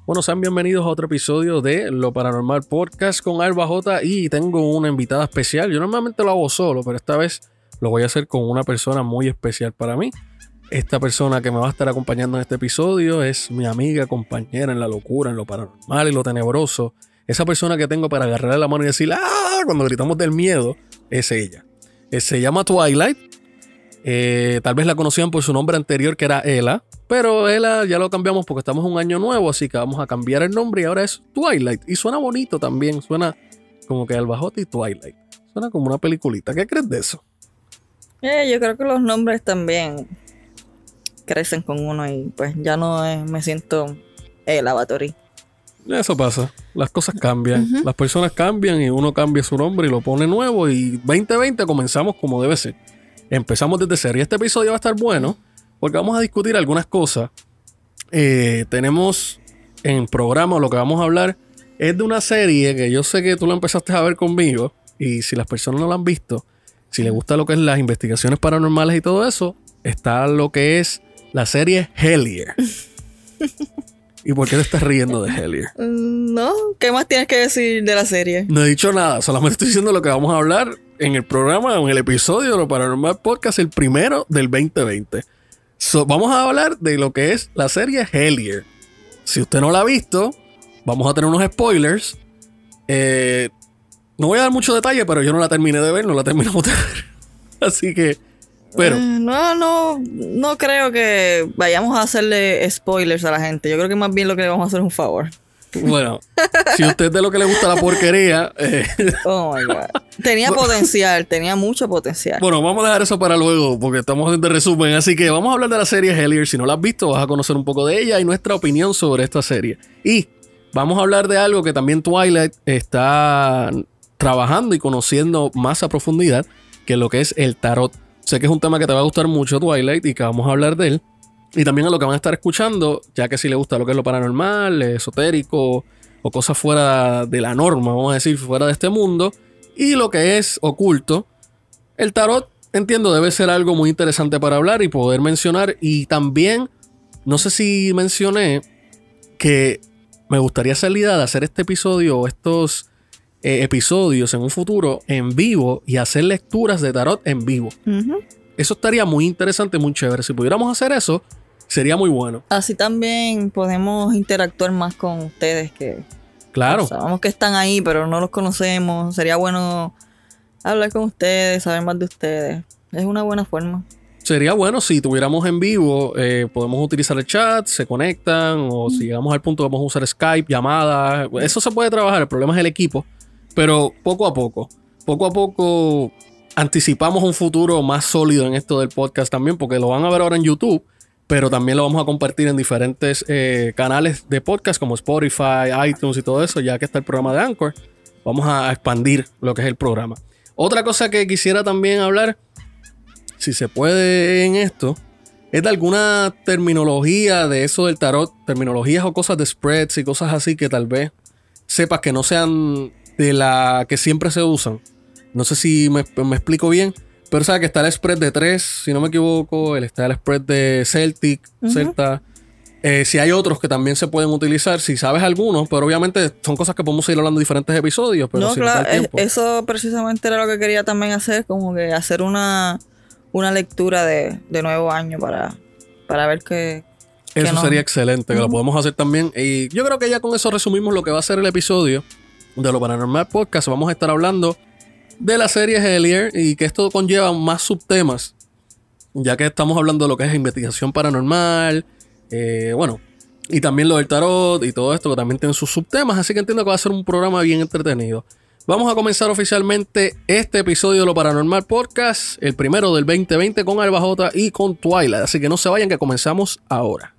Bueno, sean bienvenidos a otro episodio de Lo Paranormal Podcast con Alba J. Y tengo una invitada especial. Yo normalmente lo hago solo, pero esta vez lo voy a hacer con una persona muy especial para mí. Esta persona que me va a estar acompañando en este episodio es mi amiga, compañera en la locura, en lo paranormal y lo tenebroso. Esa persona que tengo para agarrarle la mano y decir ¡ah! Cuando gritamos del miedo, es ella. Se llama Twilight. Tal vez la conocían por su nombre anterior, que era Ela. Pero Ela ya lo cambiamos porque estamos en un año nuevo, así que vamos a cambiar el nombre y ahora es Twilight. Y suena bonito también, suena como que Alba J y Twilight. Suena como una peliculita. ¿Qué crees de eso? Yo creo que los nombres también crecen con uno y pues ya no me siento Ela Batory. Eso pasa, las cosas cambian, las personas cambian y uno cambia su nombre y lo pone nuevo y 2020 comenzamos como debe ser. Empezamos desde cero y este episodio va a estar bueno porque vamos a discutir algunas cosas. Tenemos en programa, lo que vamos a hablar es de una serie que yo sé que tú la empezaste a ver conmigo y si las personas no la han visto, si les gusta lo que es las investigaciones paranormales y todo eso, está lo que es la serie Hellier. ¿Y por qué te estás riendo de Hellier? No, ¿qué más tienes que decir de la serie? No he dicho nada, solamente estoy diciendo lo que vamos a hablar en el programa, en el episodio de Lo Paranormal Podcast, el primero del 2020. Vamos a hablar de lo que es la serie Hellier. Si usted no la ha visto, vamos a tener unos spoilers. No voy a dar mucho detalle, pero yo no la terminé de ver, no la terminamos de ver. Así que, pero... No creo que vayamos a hacerle spoilers a la gente. Yo creo que más bien lo que le vamos a hacer es un favor. Bueno, si a usted es de lo que le gusta la porquería... Oh my God. Tenía potencial, tenía mucho potencial. Bueno, vamos a dejar eso para luego porque estamos haciendo resumen. Así que vamos a hablar de la serie Hellier. Si no la has visto, vas a conocer un poco de ella y nuestra opinión sobre esta serie. Y vamos a hablar de algo que también Twilight está trabajando y conociendo más a profundidad, que es lo que es el tarot. Sé que es un tema que te va a gustar mucho, Twilight, y que vamos a hablar de él. Y también a lo que van a estar escuchando, ya que si le gusta lo que es lo paranormal, esotérico o cosas fuera de la norma, vamos a decir, fuera de este mundo, y lo que es oculto, el tarot, entiendo, debe ser algo muy interesante para hablar y poder mencionar. Y también, no sé si mencioné que me gustaría hacer la idea de hacer este episodio o estos episodios en un futuro en vivo y hacer lecturas de tarot en vivo. Eso estaría muy interesante, muy chévere. Si pudiéramos hacer eso, sería muy bueno. Así también podemos interactuar más con ustedes que... Claro. Sabemos que están ahí, pero no los conocemos. Sería bueno hablar con ustedes, saber más de ustedes. Es una buena forma. Sería bueno si tuviéramos en vivo, podemos utilizar el chat, se conectan, o si llegamos al punto vamos a usar Skype, llamadas. Eso se puede trabajar, el problema es el equipo. Pero poco a poco anticipamos un futuro más sólido en esto del podcast también, porque lo van a ver ahora en YouTube, pero también lo vamos a compartir en diferentes canales de podcast como Spotify, iTunes y todo eso, ya que está el programa de Anchor. Vamos a expandir lo que es el programa. Otra cosa que quisiera también hablar, si se puede en esto, es de alguna terminología de eso del tarot, terminologías o cosas de spreads y cosas así que tal vez sepas que no sean de la que siempre se usan. No sé si me explico bien, pero sabes que está el spread de 3, si no me equivoco, está el spread de Celtic, Celta. Si hay otros que también se pueden utilizar, si sabes algunos, pero obviamente son cosas que podemos ir hablando en diferentes episodios. Pero no, si claro, no da el tiempo. Eso precisamente era lo que quería también hacer, como que hacer una lectura de nuevo año para ver qué... Eso sería excelente, que lo podemos hacer también. Y yo creo que ya con eso resumimos lo que va a ser el episodio de Lo Paranormal Podcast. Vamos a estar hablando de la serie Hellier y que esto conlleva más subtemas, ya que estamos hablando de lo que es investigación paranormal, bueno, y también lo del tarot y todo esto que también tiene sus subtemas, así que entiendo que va a ser un programa bien entretenido. Vamos a comenzar oficialmente este episodio de Lo Paranormal Podcast, el primero del 2020 con Alba J y con Twilight, así que no se vayan que comenzamos ahora.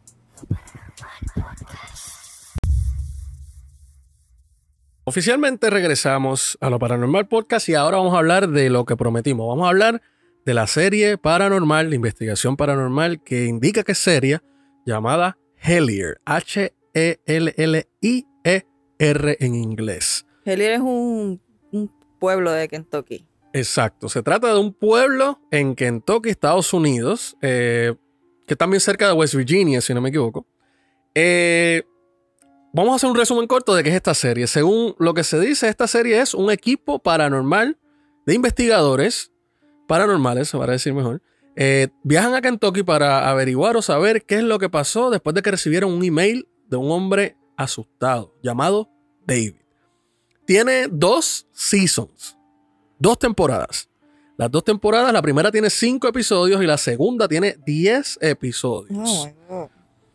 Oficialmente regresamos a Lo Paranormal Podcast y ahora vamos a hablar de lo que prometimos. Vamos a hablar de la serie paranormal, de investigación paranormal que indica que es seria, llamada Hellier. H-E-L-L-I-E-R en inglés. Hellier es un pueblo de Kentucky. Exacto. Se trata de un pueblo en Kentucky, Estados Unidos, que también cerca de West Virginia, si no me equivoco. vamos a hacer un resumen corto de qué es esta serie. Según lo que se dice, esta serie es un equipo paranormal de investigadores paranormales, se va a decir mejor. Viajan a Kentucky para averiguar o saber qué es lo que pasó después de que recibieron un email de un hombre asustado llamado David. Tiene 2 seasons, 2 temporadas. Las 2 temporadas, la primera tiene 5 episodios y la segunda tiene 10 episodios. Oh my God.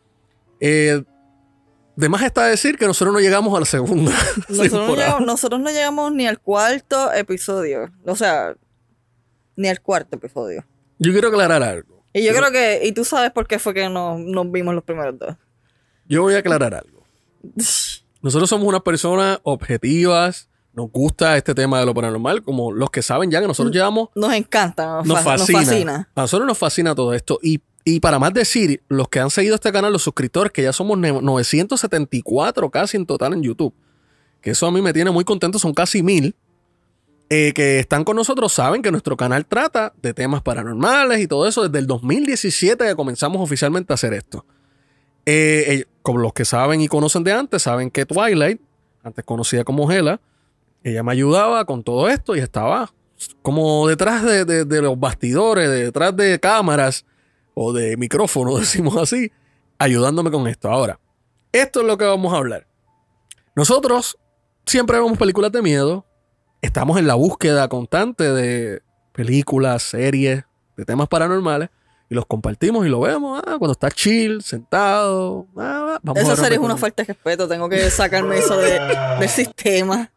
De más está decir que nosotros no llegamos a la segunda temporada. Nosotros no llegamos ni al 4.º episodio. O sea, ni al 4.º episodio. Yo quiero aclarar algo. Y yo creo que... Y tú sabes por qué fue que nos vimos los primeros 2. Yo voy a aclarar algo. Nosotros somos unas personas objetivas. Nos gusta este tema de lo paranormal. Como los que saben ya que nosotros llevamos... Nos encanta. Nos fascina. A nosotros nos fascina todo esto. Y para más decir, los que han seguido este canal, los suscriptores, que ya somos 974 casi en total en YouTube. Que eso a mí me tiene muy contento. Son casi 1000. Que están con nosotros saben que nuestro canal trata de temas paranormales y todo eso. Desde el 2017 que comenzamos oficialmente a hacer esto. Como los que saben y conocen de antes, saben que Twilight, antes conocida como Hela, ella me ayudaba con todo esto y estaba como detrás de los bastidores, detrás de cámaras o de micrófonos, decimos así, ayudándome con esto. Ahora, esto es lo que vamos a hablar. Nosotros siempre vemos películas de miedo, estamos en la búsqueda constante de películas, series, de temas paranormales. Y los compartimos y lo vemos cuando está chill, sentado. Vamos Esa a serie es una falta de respeto. Tengo que sacarme eso del sistema.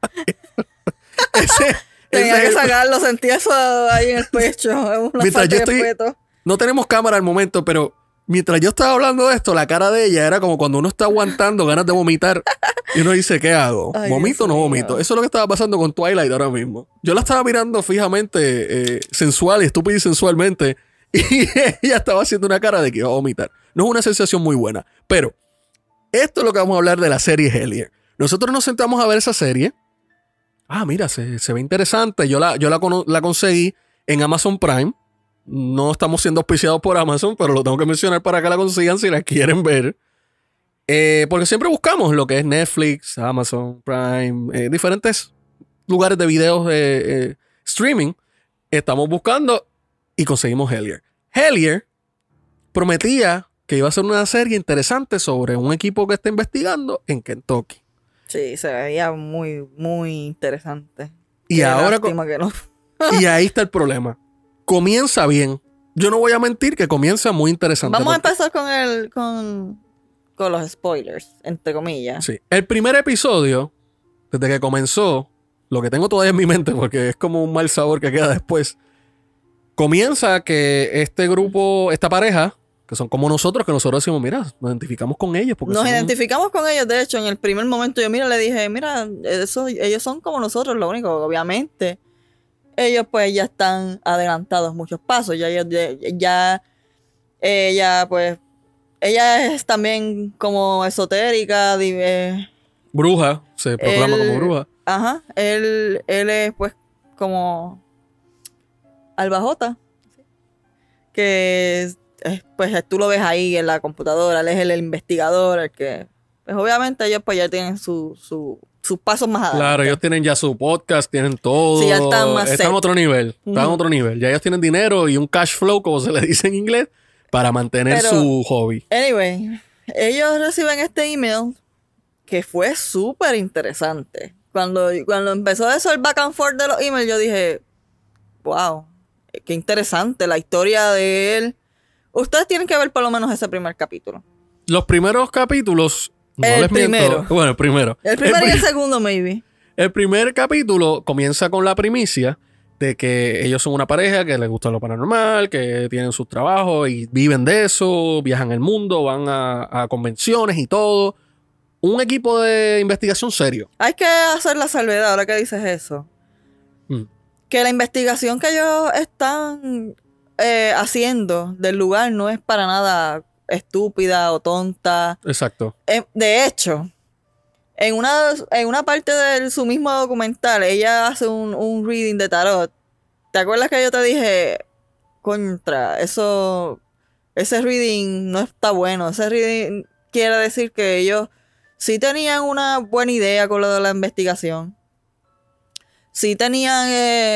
Tenía que sacarlo, sentí eso ahí en el pecho. Es una falta de respeto. No tenemos cámara al momento, pero mientras yo estaba hablando de esto, la cara de ella era como cuando uno está aguantando ganas de vomitar y uno dice, ¿qué hago? Ay, ¿vomito o no vomito? Eso es lo que estaba pasando con Twilight ahora mismo. Yo la estaba mirando fijamente, sensual y estúpida y sensualmente. Y ella estaba haciendo una cara de que iba a vomitar. No es una sensación muy buena. Pero esto es lo que vamos a hablar de la serie Hellier. Nosotros nos sentamos a ver esa serie. Mira, se ve interesante. Yo la conseguí en Amazon Prime. No estamos siendo auspiciados por Amazon, pero lo tengo que mencionar para que la consigan si la quieren ver. Porque siempre buscamos lo que es Netflix, Amazon Prime, diferentes lugares de videos de streaming. Estamos buscando y conseguimos Hellier. Hellier prometía que iba a ser una serie interesante sobre un equipo que está investigando en Kentucky. Sí, se veía muy, muy interesante. Y qué ahora... lástima que no. Y ahí está el problema. Comienza bien. Yo no voy a mentir que comienza muy interesante. Vamos a empezar con los spoilers, entre comillas. Sí. El primer episodio, desde que comenzó, lo que tengo todavía en mi mente, porque es como un mal sabor que queda después, comienza que este grupo, esta pareja, que son como nosotros, que nosotros decimos, mira, nos identificamos con ellos. Porque nos identificamos con ellos, de hecho, en el primer momento yo le dije, mira, ellos son como nosotros, lo único, obviamente, ellos pues ya están adelantados muchos pasos, ella es también como esotérica, bruja, se proclama como bruja. Ajá, él es pues como Albajota, que pues tú lo ves ahí en la computadora, él es el investigador, el que pues obviamente ellos pues ya tienen sus pasos más adelante. Claro, ellos tienen ya su podcast, tienen todo. Sí, ya están a otro nivel, están a otro nivel. Ya ellos tienen dinero y un cash flow, como se le dice en inglés, para mantener su hobby. Anyway, ellos reciben este email que fue súper interesante. Cuando empezó eso el back and forth de los emails, yo dije, wow, qué interesante la historia de él. Ustedes tienen que ver por lo menos ese primer capítulo. Los primeros capítulos, no el les primero. Miento. Bueno, el primero. El primero y el segundo, maybe. El primer capítulo comienza con la primicia de que ellos son una pareja que les gusta lo paranormal, que tienen sus trabajos y viven de eso, viajan el mundo, van a convenciones y todo. Un equipo de investigación serio. Hay que hacer la salvedad ahora que dices eso. Que la investigación que ellos están haciendo del lugar no es para nada estúpida o tonta. Exacto. De hecho, en una parte de su mismo documental, ella hace un reading de tarot. ¿Te acuerdas que yo te dije, ese reading no está bueno? Ese reading quiere decir que ellos sí tenían una buena idea con lo de la investigación. Sí tenían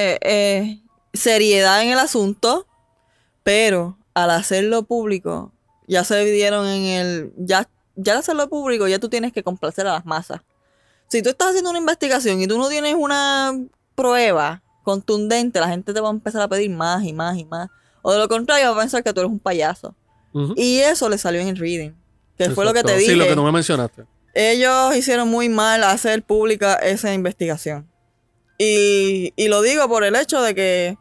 seriedad en el asunto, pero al hacerlo público, ya se dividieron en el... Ya al hacerlo público, ya tú tienes que complacer a las masas. Si tú estás haciendo una investigación y tú no tienes una prueba contundente, la gente te va a empezar a pedir más y más y más. O de lo contrario, va a pensar que tú eres un payaso. Y eso le salió en el reading. Que fue lo que te dije. Sí, lo que tú me mencionaste. Ellos hicieron muy mal hacer pública esa investigación. Y lo digo por el hecho de que,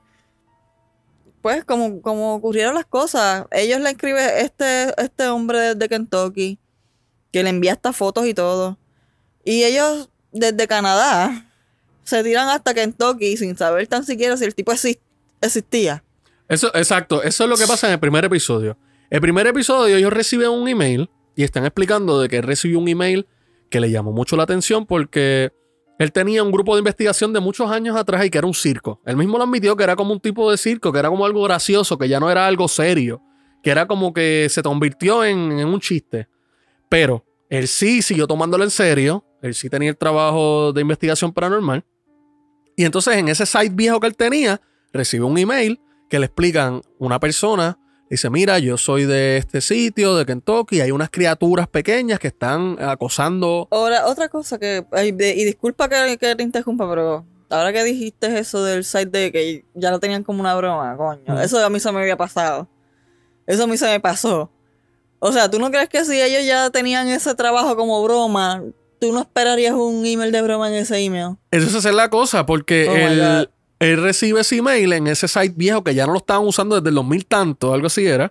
pues, como ocurrieron las cosas, ellos le escriben este hombre de Kentucky, que le envía estas fotos y todo. Y ellos, desde Canadá, se tiran hasta Kentucky sin saber tan siquiera si el tipo existía. Eso, exacto. Eso es lo que pasa en el primer episodio. El primer episodio ellos reciben un email y están explicando de que él recibió un email que le llamó mucho la atención porque él tenía un grupo de investigación de muchos años atrás y que era un circo. Él mismo lo admitió que era como un tipo de circo, que era como algo gracioso, que ya no era algo serio, que era como que se convirtió en un chiste. Pero él sí siguió tomándolo en serio. Él sí tenía el trabajo de investigación paranormal. Y entonces en ese site viejo que él tenía, recibe un email que le explican una persona. Dice, mira, yo soy de este sitio, de Kentucky. Hay unas criaturas pequeñas que están acosando. Ahora, otra cosa y disculpa que te interrumpa, pero ahora que dijiste eso del site de que ya lo tenían como una broma, coño. Eso a mí se me había pasado. Eso a mí se me pasó. O sea, ¿tú no crees que si ellos ya tenían ese trabajo como broma, tú no esperarías un email de broma en ese email? Esa es la cosa, porque él recibe ese email en ese site viejo que ya no lo estaban usando desde el 2000 tanto, algo así era.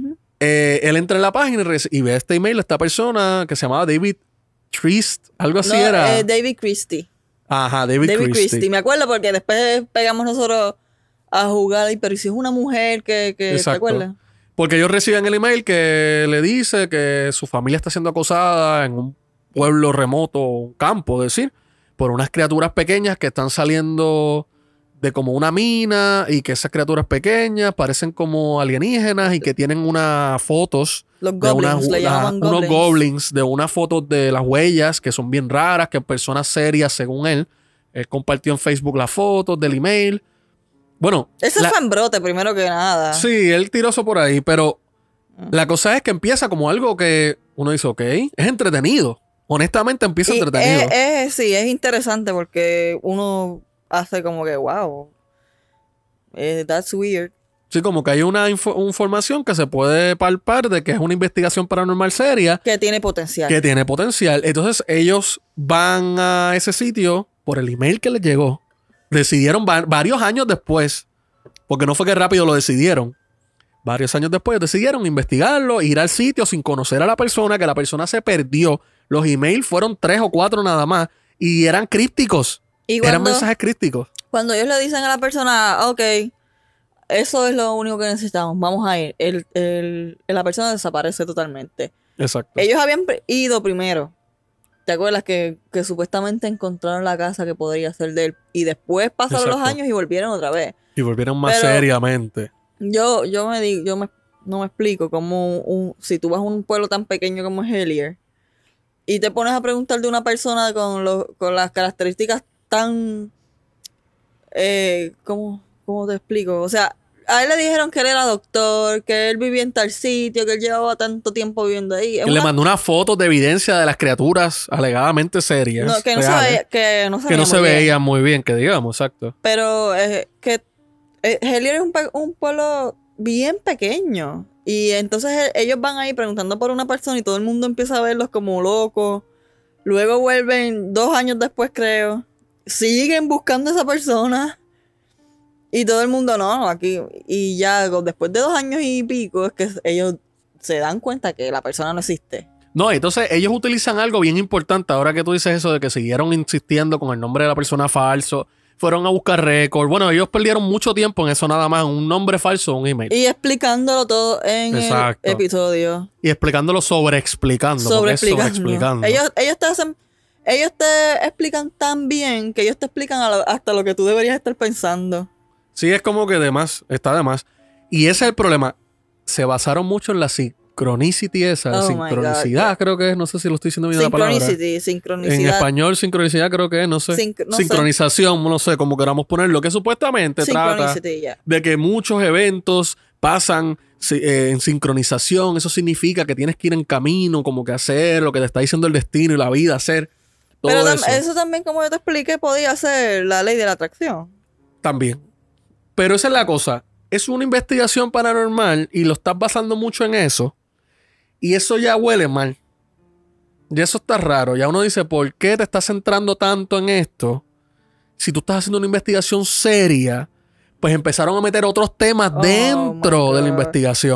Él entra en la página y ve este email de esta persona que se llamaba David Trist, algo así era. David Christie. Ajá, David Christie. Me acuerdo porque después pegamos nosotros a jugar, pero si es una mujer que ¿te acuerdas? Porque ellos reciben el email que le dice que su familia está siendo acosada en un pueblo remoto, un campo, es decir, por unas criaturas pequeñas que están saliendo de como una mina y que esas criaturas pequeñas parecen como alienígenas y que tienen unas fotos. Los goblins, le llaman goblins. Unos goblins de unas fotos de las huellas que son bien raras, que personas serias, según él. Él compartió en Facebook las fotos del email. Bueno. Ese fue en brote, primero que nada. Sí, él tiró eso por ahí, pero la cosa es que empieza como algo que uno dice, ok, es entretenido. Honestamente empieza entretenido. Sí, es interesante porque uno hace como que, wow, that's weird. Sí, como que hay una información que se puede palpar de que es una investigación paranormal seria. Que tiene potencial. Entonces ellos van a ese sitio por el email que les llegó. Decidieron varios años después, porque no fue que rápido lo decidieron. Varios años después decidieron investigarlo, ir al sitio sin conocer a la persona, que la persona se perdió. Los emails fueron 3 o 4 nada más y eran crípticos. Eran mensajes crípticos. Cuando ellos le dicen a la persona, ok, eso es lo único que necesitamos, vamos a ir. La persona desaparece totalmente. Exacto. Ellos habían ido primero. ¿Te acuerdas que supuestamente encontraron la casa que podría ser de él? Y después pasaron los años y volvieron otra vez. Y volvieron más seriamente. No me explico cómo si tú vas a un pueblo tan pequeño como Hellier y te pones a preguntar de una persona con las características tan... ¿cómo te explico? O sea, a él le dijeron que él era doctor, que él vivía en tal sitio, que él llevaba tanto tiempo viviendo ahí. Que le mandó unas fotos de evidencia de las criaturas alegadamente serias. No, que no se veían muy bien, que digamos, exacto. Pero Hellier es un pueblo bien pequeño. Y entonces ellos van ahí preguntando por una persona y todo el mundo empieza a verlos como locos. Luego vuelven 2 años después, creo. Siguen buscando a esa persona. Y todo el mundo, no, aquí. Y ya después de 2 años y pico es que ellos se dan cuenta que la persona no existe. No, entonces ellos utilizan algo bien importante. Ahora que tú dices eso de que siguieron insistiendo con el nombre de la persona falso, fueron a buscar récord. Bueno, ellos perdieron mucho tiempo en eso nada más. Un nombre falso, un email. Y explicándolo todo en el episodio. Y explicándolo sobreexplicando. Ellos te explican tan bien que ellos te explican hasta lo que tú deberías estar pensando. Sí, es como que está de más. Y ese es el problema. Se basaron mucho en Synchronicity esa, Oh my sincronicidad God. creo que es, no sé si lo estoy diciendo bien la palabra. En Sincronicidad. español, sincronicidad creo que es, no sé. No sé. Sincronización, no sé, como queramos ponerlo, que supuestamente trata Synchronicity, ya. de que muchos eventos pasan en sincronización. Eso significa que tienes que ir en camino, como que hacer lo que te está diciendo el destino y la vida, hacer todo Pero eso. eso también, como yo te expliqué, podía ser la ley de la atracción. También. Pero esa es la cosa. Es una investigación paranormal y lo estás basando mucho en eso. Y eso ya huele mal. Ya eso está raro. Ya uno dice, ¿por qué te estás centrando tanto en esto? Si tú estás haciendo una investigación seria, pues empezaron a meter otros temas dentro my de la God. investigación.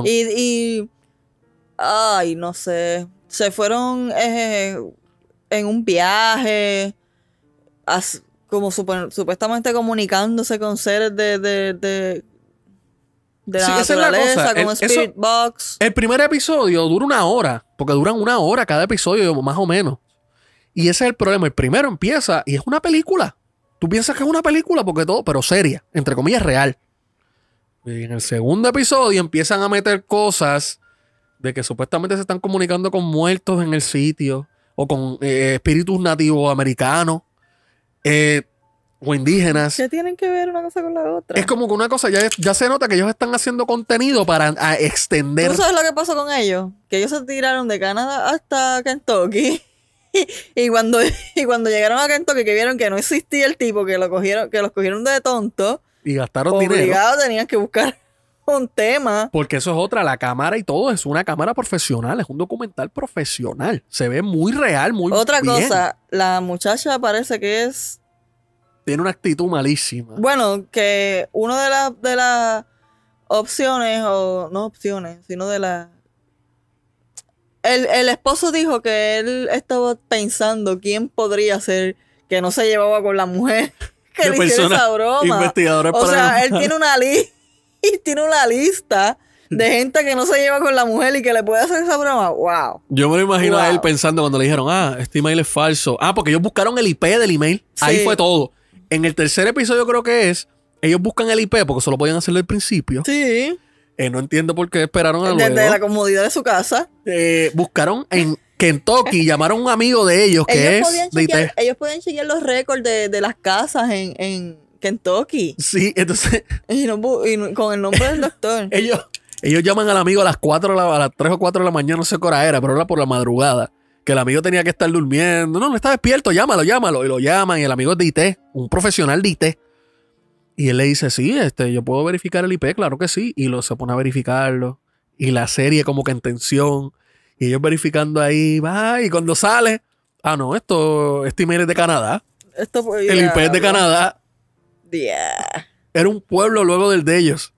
Ay, no sé. Se fueron en un viaje, como supuestamente comunicándose con seres de la Sí, esa es la naturaleza, cosa. con Spirit Box. El primer episodio dura 1 hora, porque duran 1 hora cada episodio, más o menos. Y ese es el problema. El primero empieza y es una película. Tú piensas que es una película porque todo, pero seria, entre comillas, real. Y en el segundo episodio empiezan a meter cosas de que supuestamente se están comunicando con muertos en el sitio o con espíritus nativos americanos o indígenas. ¿Qué tienen que ver una cosa con la otra? Es como que una cosa, ya se nota que ellos están haciendo contenido para extender. ¿Tú sabes lo que pasó con ellos? Que ellos se tiraron de Canadá hasta Kentucky. Y cuando llegaron a Kentucky, que vieron que no existía el tipo, que los cogieron de tonto, Y gastaron dinero. obligados tenían que buscar un tema. Porque eso es otra, la cámara y todo es una cámara profesional, es un documental profesional. Se ve muy real, muy Otra bien. cosa, la muchacha parece que es... Tiene una actitud malísima. Bueno, que una de las opciones, o no opciones, sino de las... El esposo dijo que él estaba pensando quién podría ser que no se llevaba con la mujer que De le hiciera personas esa broma. investigadores O sea, él paranormales. tiene una lista de gente que no se lleva con la mujer y que le puede hacer esa broma. ¡Wow! Yo me lo imagino a Wow. él pensando cuando le dijeron, este email es falso. Porque ellos buscaron el IP del email. Ahí Sí. fue todo. En el tercer episodio creo que es, ellos buscan el IP porque solo podían hacerlo al principio. Sí. No entiendo por qué esperaron a Desde luego. la comodidad de su casa. Buscaron en Kentucky, llamaron a un amigo de ellos que es de IT. Ellos podían chequear los récords de las casas en Kentucky. Sí, entonces Y con el nombre del doctor. ellos llaman al amigo a las 3 o 4 de la mañana, no sé qué hora era, pero era por la madrugada. Que el amigo tenía que estar durmiendo. No está despierto, llámalo. Y lo llaman y el amigo es de IT, un profesional de IT. Y él le dice, sí, yo puedo verificar el IP, claro que sí. Y se pone a verificarlo. Y la serie como que en tensión. Y ellos verificando ahí, va, y cuando sale, no, este email es de Canadá. El IP es de Canadá. Era un pueblo luego del de ellos.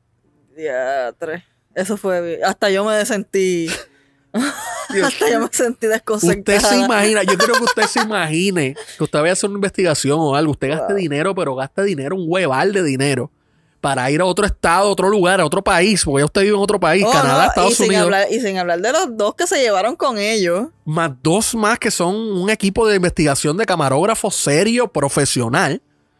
Eso fue... Hasta yo me sentí... Hasta yo me sentí desconcertada. Usted se imagina, yo creo que usted se imagine que usted vaya a hacer una investigación o algo. Usted gaste dinero, pero gaste dinero, un hueval de dinero, para ir a otro estado, a otro lugar, a otro país, porque ya usted vive en otro país, Canadá, Estados Unidos. Y sin hablar de los dos que se llevaron con ellos. Más 2 más que son un equipo de investigación de camarógrafo serio, profesional.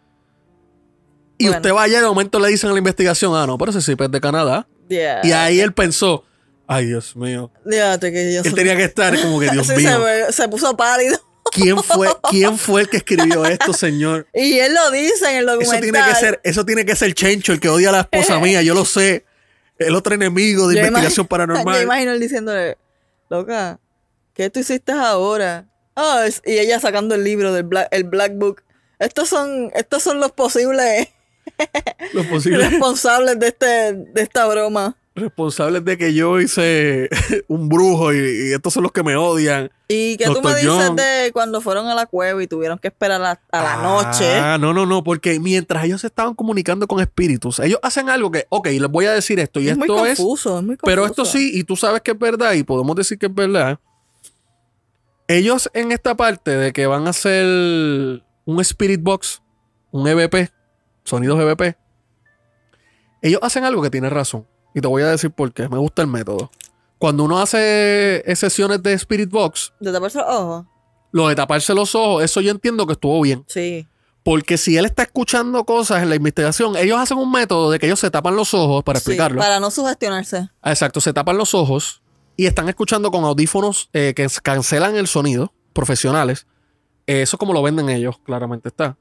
Y Bueno. usted vaya y de momento le dicen a la investigación, no, pero ese sí es de Canadá. Y ahí él pensó, ay, Dios mío. Él tenía que estar como que, Dios Sí, mío. se puso pálido. ¿Quién fue el que escribió esto, señor? Y él lo dice en el documental. Eso tiene que ser Chencho, el que odia a la esposa mía, yo lo sé. El otro enemigo de investigación Yo paranormal. imagino él diciéndole, loca, ¿qué tú hiciste ahora? Y ella sacando el libro del el Black Book. Estos son los posibles Los posibles responsables de esta broma. responsables de que yo hice un brujo y estos son los que me odian. ¿Y qué tú me Dr. dices John. de cuando fueron a la cueva y tuvieron que esperar a la noche? No, porque mientras ellos se estaban comunicando con espíritus, ellos hacen algo que, les voy a decir esto y Es muy esto es... confuso, es muy confuso. Pero esto sí, y tú sabes que es verdad, y podemos decir que es verdad. Ellos en esta parte de que van a hacer un Spirit Box, un EVP, sonidos EVP, ellos hacen algo que tiene razón. Y te voy a decir por qué. Me gusta el método. Cuando uno hace sesiones de Spirit Box, ¿De taparse los ojos? lo de taparse los ojos, eso yo entiendo que estuvo bien. Sí. Porque si él está escuchando cosas en la investigación, ellos hacen un método de que ellos se tapan los ojos, para Sí, explicarlo. para no sugestionarse. Exacto, se tapan los ojos y están escuchando con audífonos que cancelan el sonido, profesionales. Eso es como lo venden ellos, claramente está.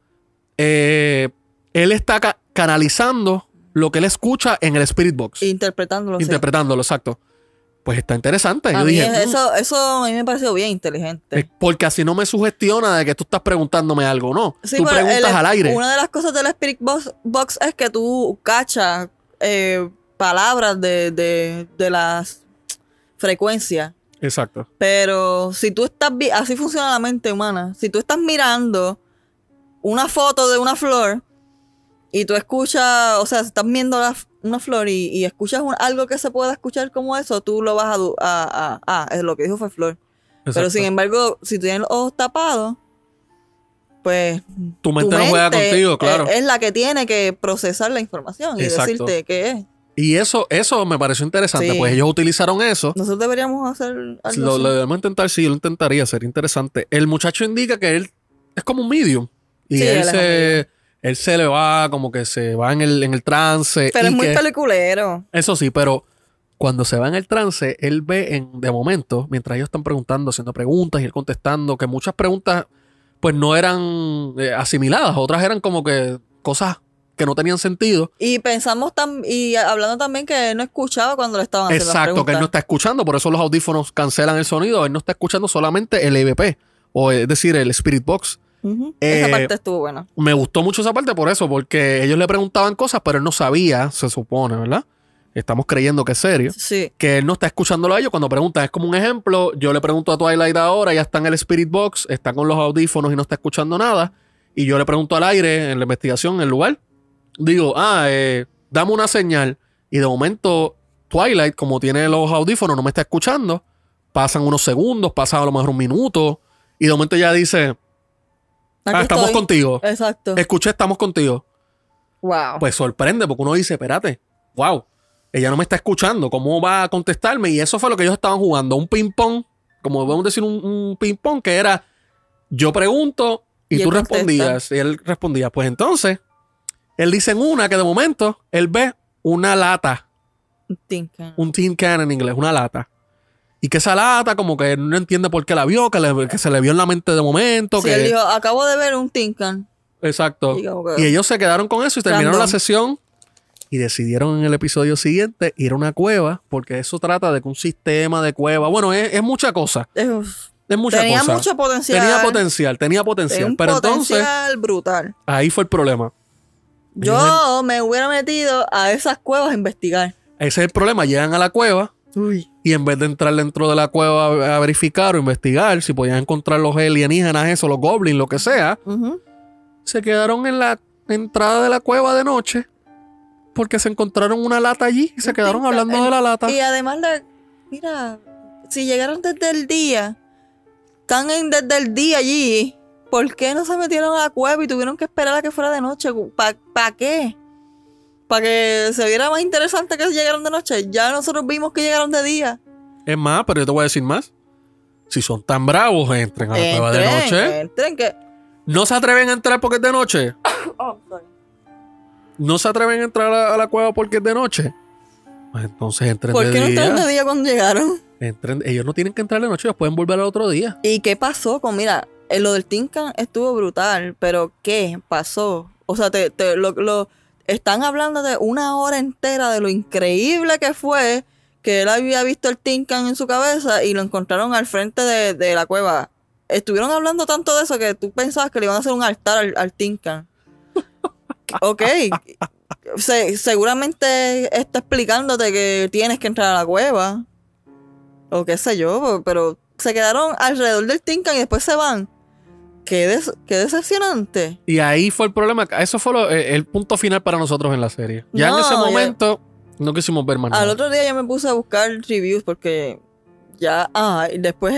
Él está canalizando lo que él escucha en el Spirit Box. Interpretándolo. Interpretándolo, exacto. Pues está interesante. A Yo mí dije, eso a mí me pareció bien inteligente. porque así no me sugestiona de que tú estás preguntándome algo, ¿no? Sí, tú preguntas al aire. Una de las cosas del Spirit Box es que tú cachas palabras de las frecuencias. Exacto. Pero si tú estás... Así funciona la mente humana. Si tú estás mirando una foto de una flor y tú escuchas... O sea, si estás viendo una flor y escuchas algo que se pueda escuchar como eso, tú lo vas es lo que dijo fue flor. Exacto. Pero sin embargo, si tú tienes los ojos tapados, pues... Tu mente no juega contigo, claro. Es la que tiene que procesar la información y Exacto. decirte qué es. Y eso me pareció interesante. Sí. Pues ellos utilizaron eso. Nosotros deberíamos hacer algo Lo así. debemos intentar, sí, yo lo intentaría, sería interesante. El muchacho indica que él es como un medium. Y Sí, él se le va, como que se va en el trance. Pero y es muy que- peliculero. Eso sí, pero cuando se va en el trance, él ve de momento, mientras ellos están preguntando, haciendo preguntas y él contestando, que muchas preguntas pues no eran asimiladas, otras eran como que cosas que no tenían sentido. Y pensamos y hablando también que él no escuchaba cuando le estaban haciendo las Exacto, que él preguntas. no está escuchando, por eso los audífonos cancelan el sonido, él no está escuchando solamente el EVP, o es decir, el Spirit Box. Ujú. Esa parte estuvo buena. Me gustó mucho esa parte por eso, porque ellos le preguntaban cosas, pero él no sabía, se supone, ¿verdad? Estamos creyendo que es serio. Sí. Que él no está escuchándolo a ellos cuando preguntan. Es como un ejemplo, yo le pregunto a Twilight ahora, ya está en el Spirit Box, está con los audífonos y no está escuchando nada. Y yo le pregunto al aire, en la investigación, en el lugar, digo, dame una señal. Y de momento, Twilight, como tiene los audífonos, no me está escuchando. Pasan unos segundos, pasa a lo mejor un minuto. Y de momento ya dice, Aquí estamos estoy. contigo. Exacto. Escuché, estamos contigo. Wow. Pues sorprende, porque uno dice, espérate, wow, ella no me está escuchando, ¿cómo va a contestarme? Y eso fue lo que ellos estaban jugando, un ping-pong, como podemos decir, un ping-pong, que era, yo pregunto y tú él contesta. respondías, y él respondía. Pues entonces, él dice en una que de momento, él ve una lata, un tin can en inglés, una lata. Y que esa lata, como que no entiende por qué la vio, que se le vio en la mente de momento. Sí, que... él dijo, acabo de ver un tin can. Exacto. Y como que- Y ellos se quedaron con eso y terminaron Random. la sesión y decidieron en el episodio siguiente ir a una cueva, porque eso trata de que un sistema de cueva, bueno, es mucha cosa. Es mucha Tenía cosa. mucho potencial. Tenía potencial. Tenía un Pero entonces, potencial brutal. ahí fue el problema. Yo me hubiera metido a esas cuevas a investigar. Ese es el problema. Llegan a la cueva Uy. y en vez de entrar dentro de la cueva a verificar o investigar si podían encontrar los alienígenas, eso, los goblins, lo que sea, Ujú. se quedaron en la entrada de la cueva de noche porque se encontraron una lata allí y se quedaron hablando de la lata. Y además mira, si llegaron desde el día, están desde el día allí, ¿por qué no se metieron a la cueva y tuvieron que esperar a que fuera de noche? ¿Para qué? ¿Para que se viera más interesante que llegaron de noche? Ya nosotros vimos que llegaron de día. Es más, pero yo te voy a decir más. Si son tan bravos, entren a la cueva de noche. Entren que... ¿No se atreven a entrar porque es de noche? Oh, sorry. ¿No se atreven a entrar a la cueva porque es de noche? Pues entonces entren ¿Por de qué no día. entraron de día cuando llegaron? Ellos no tienen que entrar de noche, ellos pueden volver al otro día. ¿Y qué pasó mira, lo del Tinkan estuvo brutal, pero ¿qué pasó? O sea, están hablando de una hora entera de lo increíble que fue que él había visto el Tinkan en su cabeza y lo encontraron al frente de la cueva. Estuvieron hablando tanto de eso que tú pensabas que le iban a hacer un altar al Tinkan. Ok. Seguramente está explicándote que tienes que entrar a la cueva. O qué sé yo, pero se quedaron alrededor del Tinkan y después se van. Qué decepcionante. Y ahí fue el problema. Eso fue el punto final para nosotros en la serie. Ya en No, ese momento no quisimos ver más Al nada. otro día yo me puse a buscar reviews porque ya... y después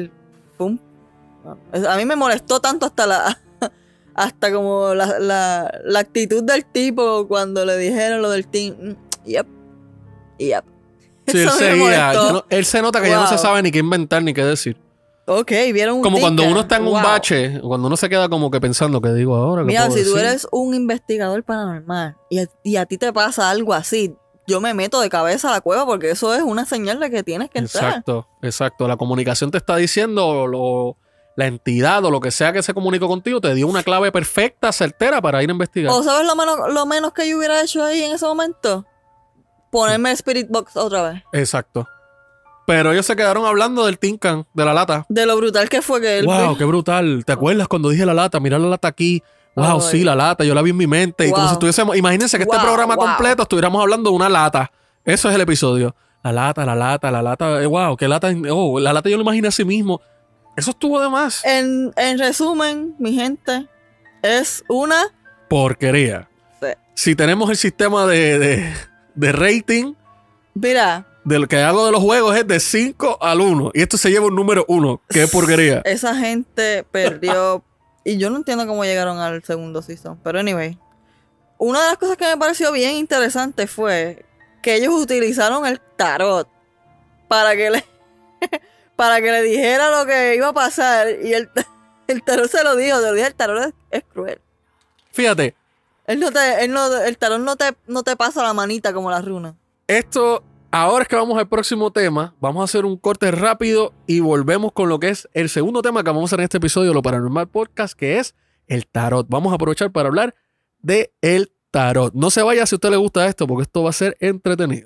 a mí me molestó tanto hasta como la actitud del tipo cuando le dijeron lo del team. Yep. Sí, él Eso me seguía. molestó. Él se nota que ya no se Wow. sabe ni qué inventar ni qué decir. Ok, vieron un Como cuando Tinkan. uno está en un Wow. bache, cuando uno se queda como que pensando, ¿qué digo ahora? ¿Qué Mira, puedo si tú decir? eres un investigador paranormal y a ti te pasa algo así, yo me meto de cabeza a la cueva porque eso es una señal de que tienes que entrar. Exacto, exacto. La comunicación te está diciendo, la entidad o lo que sea que se comunicó contigo te dio una clave perfecta, certera para ir a investigar. ¿O sabes lo menos que yo hubiera hecho ahí en ese momento? Ponerme el Spirit Box otra vez. Exacto. Pero ellos se quedaron hablando del Tin Can, de la lata. De lo brutal que fue que él... Wow, qué brutal. ¿Te acuerdas cuando dije la lata? Mira la lata aquí. Wow, Ay. sí, la lata. Yo la vi en mi mente. Y como Wow. si estuviésemos... Imagínense que este Wow, programa wow. completo estuviéramos hablando de una lata. Eso es el episodio. La lata, la lata, la lata. Wow, qué lata. Oh, la lata yo lo imaginé así mismo. Eso estuvo de más. En resumen, mi gente, es una... Porquería. Sí. Si tenemos el sistema de rating, Mira, de lo que hago de los juegos es de 5 al 1. Y esto se lleva un número 1. Qué porquería. esa gente perdió... y yo no entiendo cómo llegaron al segundo season. Pero anyway, una de las cosas que me pareció bien interesante fue que ellos utilizaron el tarot para que le... para que le dijera lo que iba a pasar. Y el tarot se lo dijo. El tarot es cruel. Fíjate, El tarot no te pasa la manita como la runa. esto, ahora es que vamos al próximo tema. Vamos a hacer un corte rápido y volvemos con lo que es el segundo tema que vamos a hacer en este episodio de Lo Paranormal Podcast, que es el tarot. Vamos a aprovechar para hablar de el tarot. No se vaya si a usted le gusta esto, porque esto va a ser entretenido.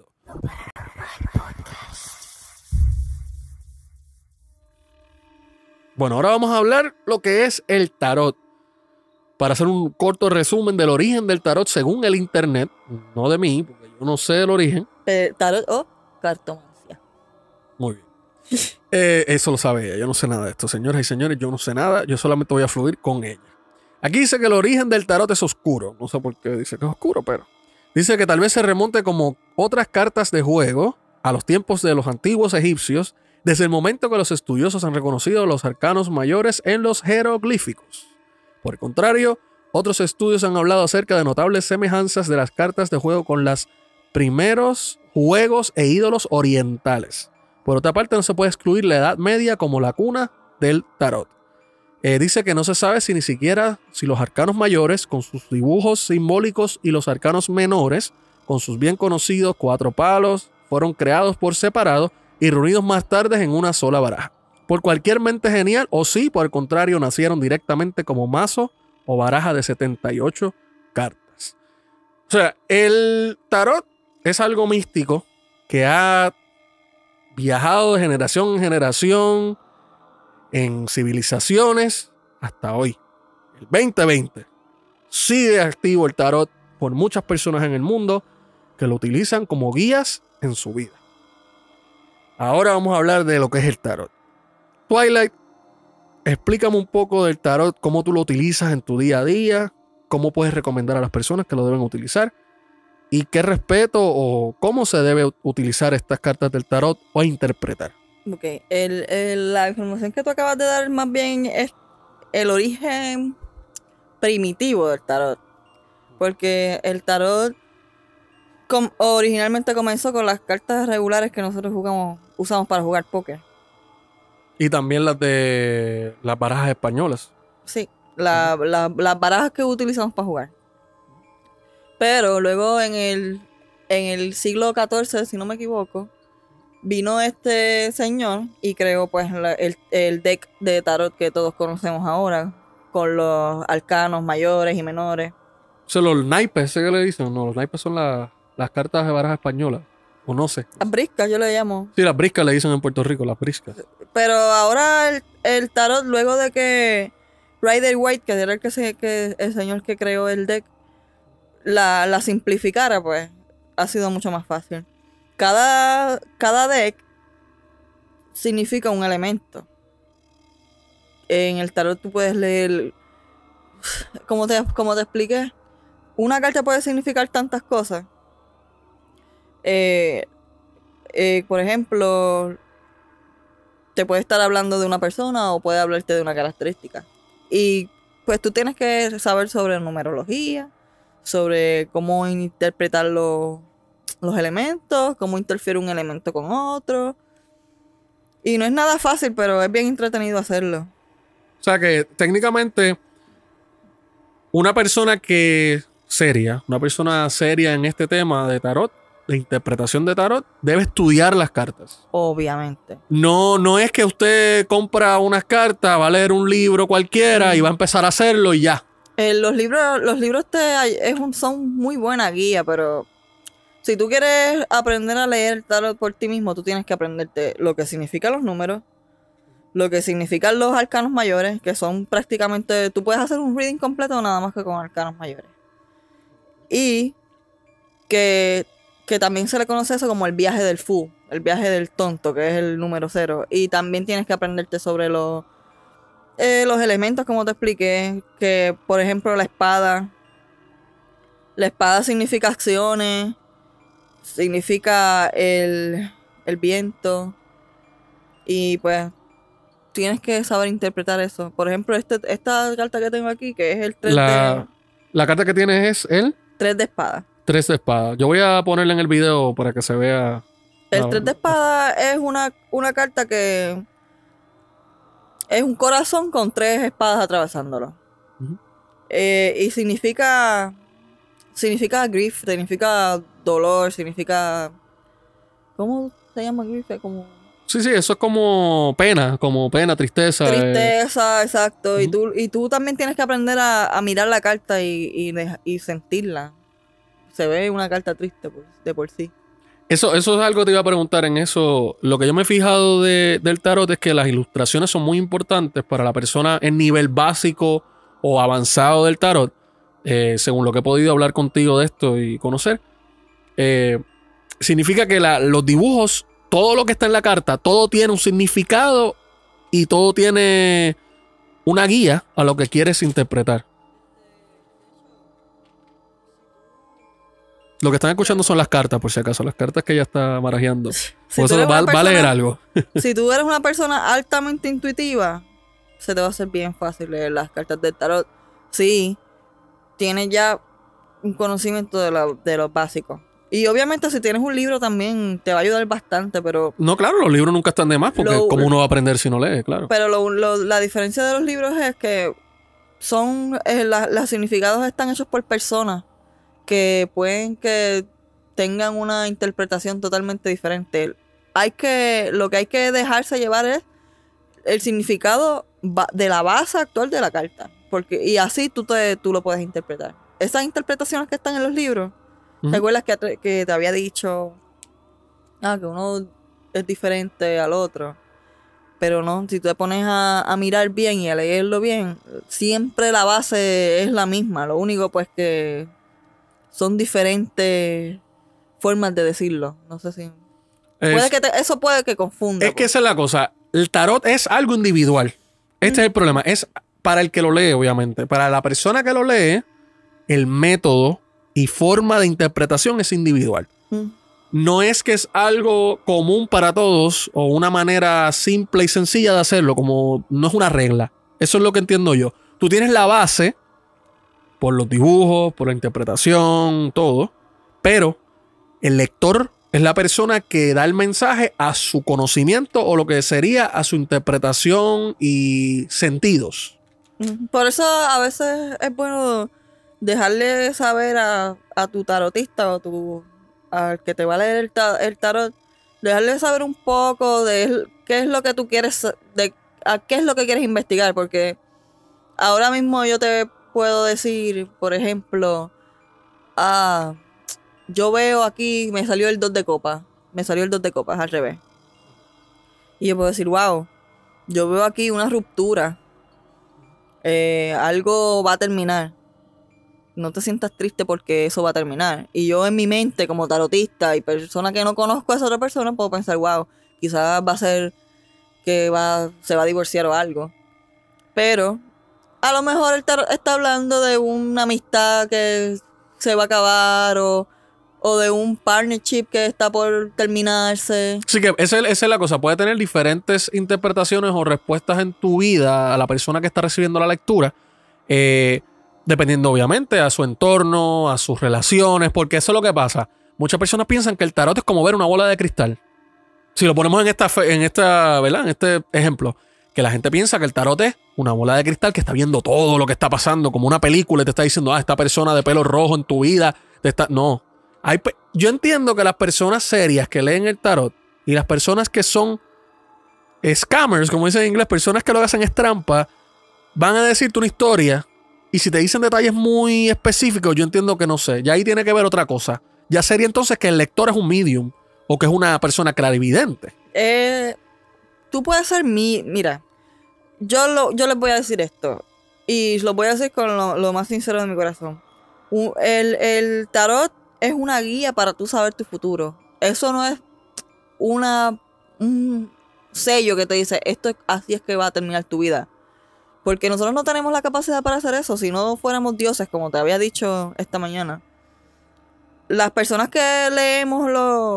Bueno, ahora vamos a hablar lo que es el tarot. Para hacer un corto resumen del origen del tarot según el internet, no de mí, porque yo no sé el origen. Tarot o cartomancia. Muy bien. Eso lo sabe ella. Yo no sé nada de esto, señoras y señores. Yo no sé nada. Yo solamente voy a fluir con ella. Aquí dice que el origen del tarot es oscuro. No sé por qué dice que es oscuro, pero dice que tal vez se remonte como otras cartas de juego a los tiempos de los antiguos egipcios, desde el momento que los estudiosos han reconocido los arcanos mayores en los jeroglíficos. Por el contrario, otros estudios han hablado acerca de notables semejanzas de las cartas de juego con los primeros juegos e ídolos orientales. Por otra parte, no se puede excluir la Edad Media como la cuna del tarot. Dice que no se sabe si ni siquiera si los arcanos mayores, con sus dibujos simbólicos, y los arcanos menores, con sus bien conocidos 4 palos, fueron creados por separado y reunidos más tarde en una sola baraja. Por cualquier mente genial, o si por el contrario nacieron directamente como mazo o baraja de 78 cartas. O sea, el tarot es algo místico que ha viajado de generación en generación en civilizaciones hasta hoy. El 2020 sigue activo el tarot por muchas personas en el mundo que lo utilizan como guías en su vida. Ahora vamos a hablar de lo que es el tarot. Twilight, explícame un poco del tarot, cómo tú lo utilizas en tu día a día, cómo puedes recomendar a las personas que lo deben utilizar y qué respeto o cómo se debe utilizar estas cartas del tarot o interpretar. Ok, la información que tú acabas de dar más bien es el origen primitivo del tarot. Porque el tarot originalmente comenzó con las cartas regulares que nosotros usamos para jugar póker. Y también las de las barajas españolas. Sí, las barajas que utilizamos para jugar. Pero luego en el siglo XIV, si no me equivoco, vino este señor y creó pues el deck de tarot que todos conocemos ahora, con los arcanos mayores y menores. O sea, los naipes, ¿sé qué le dicen? No, los naipes son las cartas de barajas españolas. O no sé. Las briscas, yo le llamo. Sí, las briscas le dicen en Puerto Rico, las briscas. Pero ahora el tarot, luego de que Rider White, que era el señor que creó el deck, la simplificara, pues ha sido mucho más fácil. Cada deck significa un elemento. En el tarot tú puedes leer, como te expliqué, una carta puede significar tantas cosas. Por ejemplo, te puede estar hablando de una persona o puede hablarte de una característica. Y pues tú tienes que saber sobre numerología, sobre cómo interpretar los elementos, cómo interfiere un elemento con otro. Y no es nada fácil, pero es bien entretenido hacerlo. O sea que técnicamente una persona seria en este tema de tarot, de interpretación de tarot, debe estudiar las cartas. Obviamente. No es que usted compra unas cartas, va a leer un libro cualquiera y va a empezar a hacerlo y ya. Los libros son muy buena guía, pero si tú quieres aprender a leer el tarot por ti mismo, tú tienes que aprenderte lo que significan los números, lo que significan los arcanos mayores, que son prácticamente... Tú puedes hacer un reading completo nada más que con arcanos mayores. Y que también se le conoce eso como el viaje del Fu, el viaje del tonto, que es el número 0. Y también tienes que aprenderte sobre los elementos, como te expliqué, que por ejemplo la espada significa acciones, significa el viento, y pues tienes que saber interpretar eso. Por ejemplo, esta carta que tengo aquí, que es el 3 La carta que tienes es el 3 de espada. 3 de espada. Yo voy a ponerla en el video para que se vea. El 3 de espada es una carta que es un corazón con 3 espadas atravesándolo. Uh-huh. Y significa grief, significa dolor, significa... ¿Cómo se llama grief? Como... Sí, eso es como pena, tristeza. Tristeza, exacto. Uh-huh. Y tú también tienes que aprender a mirar la carta y sentirla. Se ve una carta triste de por sí. Eso es algo que te iba a preguntar en eso. Lo que yo me he fijado del tarot es que las ilustraciones son muy importantes para la persona en nivel básico o avanzado del tarot. Según lo que he podido hablar contigo de esto y conocer. Significa que los dibujos, todo lo que está en la carta, todo tiene un significado y todo tiene una guía a lo que quieres interpretar. Lo que están escuchando son las cartas, por si acaso. Las cartas que ella está barajeando. Por eso va a leer algo. Si tú eres una persona altamente intuitiva, se te va a hacer bien fácil leer las cartas del tarot. Sí, tienes ya un conocimiento de lo básico. Y obviamente si tienes un libro también te va a ayudar bastante, pero... No, claro, los libros nunca están de más, porque como uno va a aprender si no lee, claro. Pero la diferencia de los libros es que son... los significados están hechos por personas que pueden que tengan una interpretación totalmente diferente. Lo que hay que dejarse llevar es el significado de la base actual de la carta. Y así tú lo puedes interpretar. Esas interpretaciones que están en los libros, ¿te acuerdas que te había dicho que uno es diferente al otro? Pero no, si tú te pones a mirar bien y a leerlo bien, siempre la base es la misma. Lo único pues que son diferentes formas de decirlo. No sé si... eso puede que confunda. Es que esa es la cosa. El tarot es algo individual. Este es el problema. Es para el que lo lee, obviamente. Para la persona que lo lee, el método y forma de interpretación es individual. No es que es algo común para todos o una manera simple y sencilla de hacerlo, como no es una regla. Eso es lo que entiendo yo. Tú tienes la base por los dibujos, por la interpretación, todo, pero el lector es la persona que da el mensaje a su conocimiento o lo que sería a su interpretación y sentidos. Por eso a veces es bueno dejarle saber a tu tarotista o al que te va a leer el tarot, dejarle saber un poco de qué es lo que tú quieres, a qué es lo que quieres investigar, porque ahora mismo yo te puedo decir, por ejemplo, yo veo aquí, me salió el 2 de copas al revés. Y yo puedo decir, wow, yo veo aquí una ruptura. Algo va a terminar. No te sientas triste porque eso va a terminar. Y yo en mi mente, como tarotista y persona que no conozco a esa otra persona, puedo pensar, wow, quizás va a ser que se va a divorciar o algo. Pero a lo mejor el tarot está hablando de una amistad que se va a acabar o de un partnership que está por terminarse. Sí, que esa es la cosa. Puede tener diferentes interpretaciones o respuestas en tu vida a la persona que está recibiendo la lectura. Dependiendo, obviamente, a su entorno, a sus relaciones, porque eso es lo que pasa. Muchas personas piensan que el tarot es como ver una bola de cristal. Si lo ponemos en ¿verdad? En este ejemplo, que la gente piensa que el tarot es una bola de cristal que está viendo todo lo que está pasando, como una película y te está diciendo, esta persona de pelo rojo en tu vida, No. Yo entiendo que las personas serias que leen el tarot y las personas que son scammers, como dicen en inglés, personas que lo que hacen es trampa, van a decirte una historia y si te dicen detalles muy específicos, yo entiendo que no sé. Ya ahí tiene que ver otra cosa. Ya sería entonces que el lector es un medium o que es una persona clarividente. Tú puedes ser mira, yo les voy a decir esto y lo voy a decir con lo más sincero de mi corazón. El tarot es una guía para tú saber tu futuro. Eso no es un sello que te dice así es que va a terminar tu vida. Porque nosotros no tenemos la capacidad para hacer eso. Si no fuéramos dioses, como te había dicho esta mañana. Las personas que leemos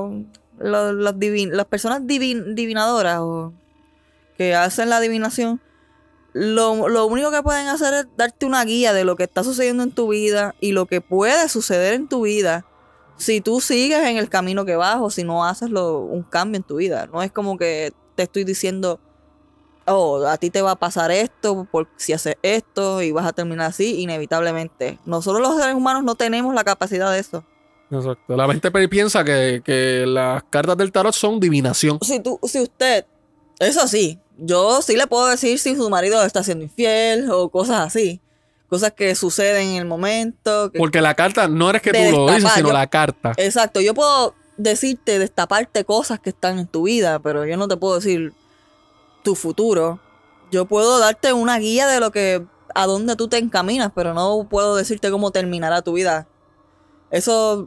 las personas divinadoras o que hacen la adivinación, lo único que pueden hacer es darte una guía de lo que está sucediendo en tu vida y lo que puede suceder en tu vida si tú sigues en el camino que vas o si no haces un cambio en tu vida. No es como que te estoy diciendo, oh, a ti te va a pasar esto si haces esto y vas a terminar así inevitablemente. Nosotros los seres humanos no tenemos la capacidad de eso. Exacto. La gente piensa que las cartas del tarot son divinación. Si usted, eso sí, yo sí le puedo decir si su marido está siendo infiel o cosas así. Cosas que suceden en el momento. Porque la carta no eres que tú lo dices, sino la carta. Exacto. Yo puedo decirte, destaparte cosas que están en tu vida, pero yo no te puedo decir tu futuro. Yo puedo darte una guía de a dónde tú te encaminas, pero no puedo decirte cómo terminará tu vida. Eso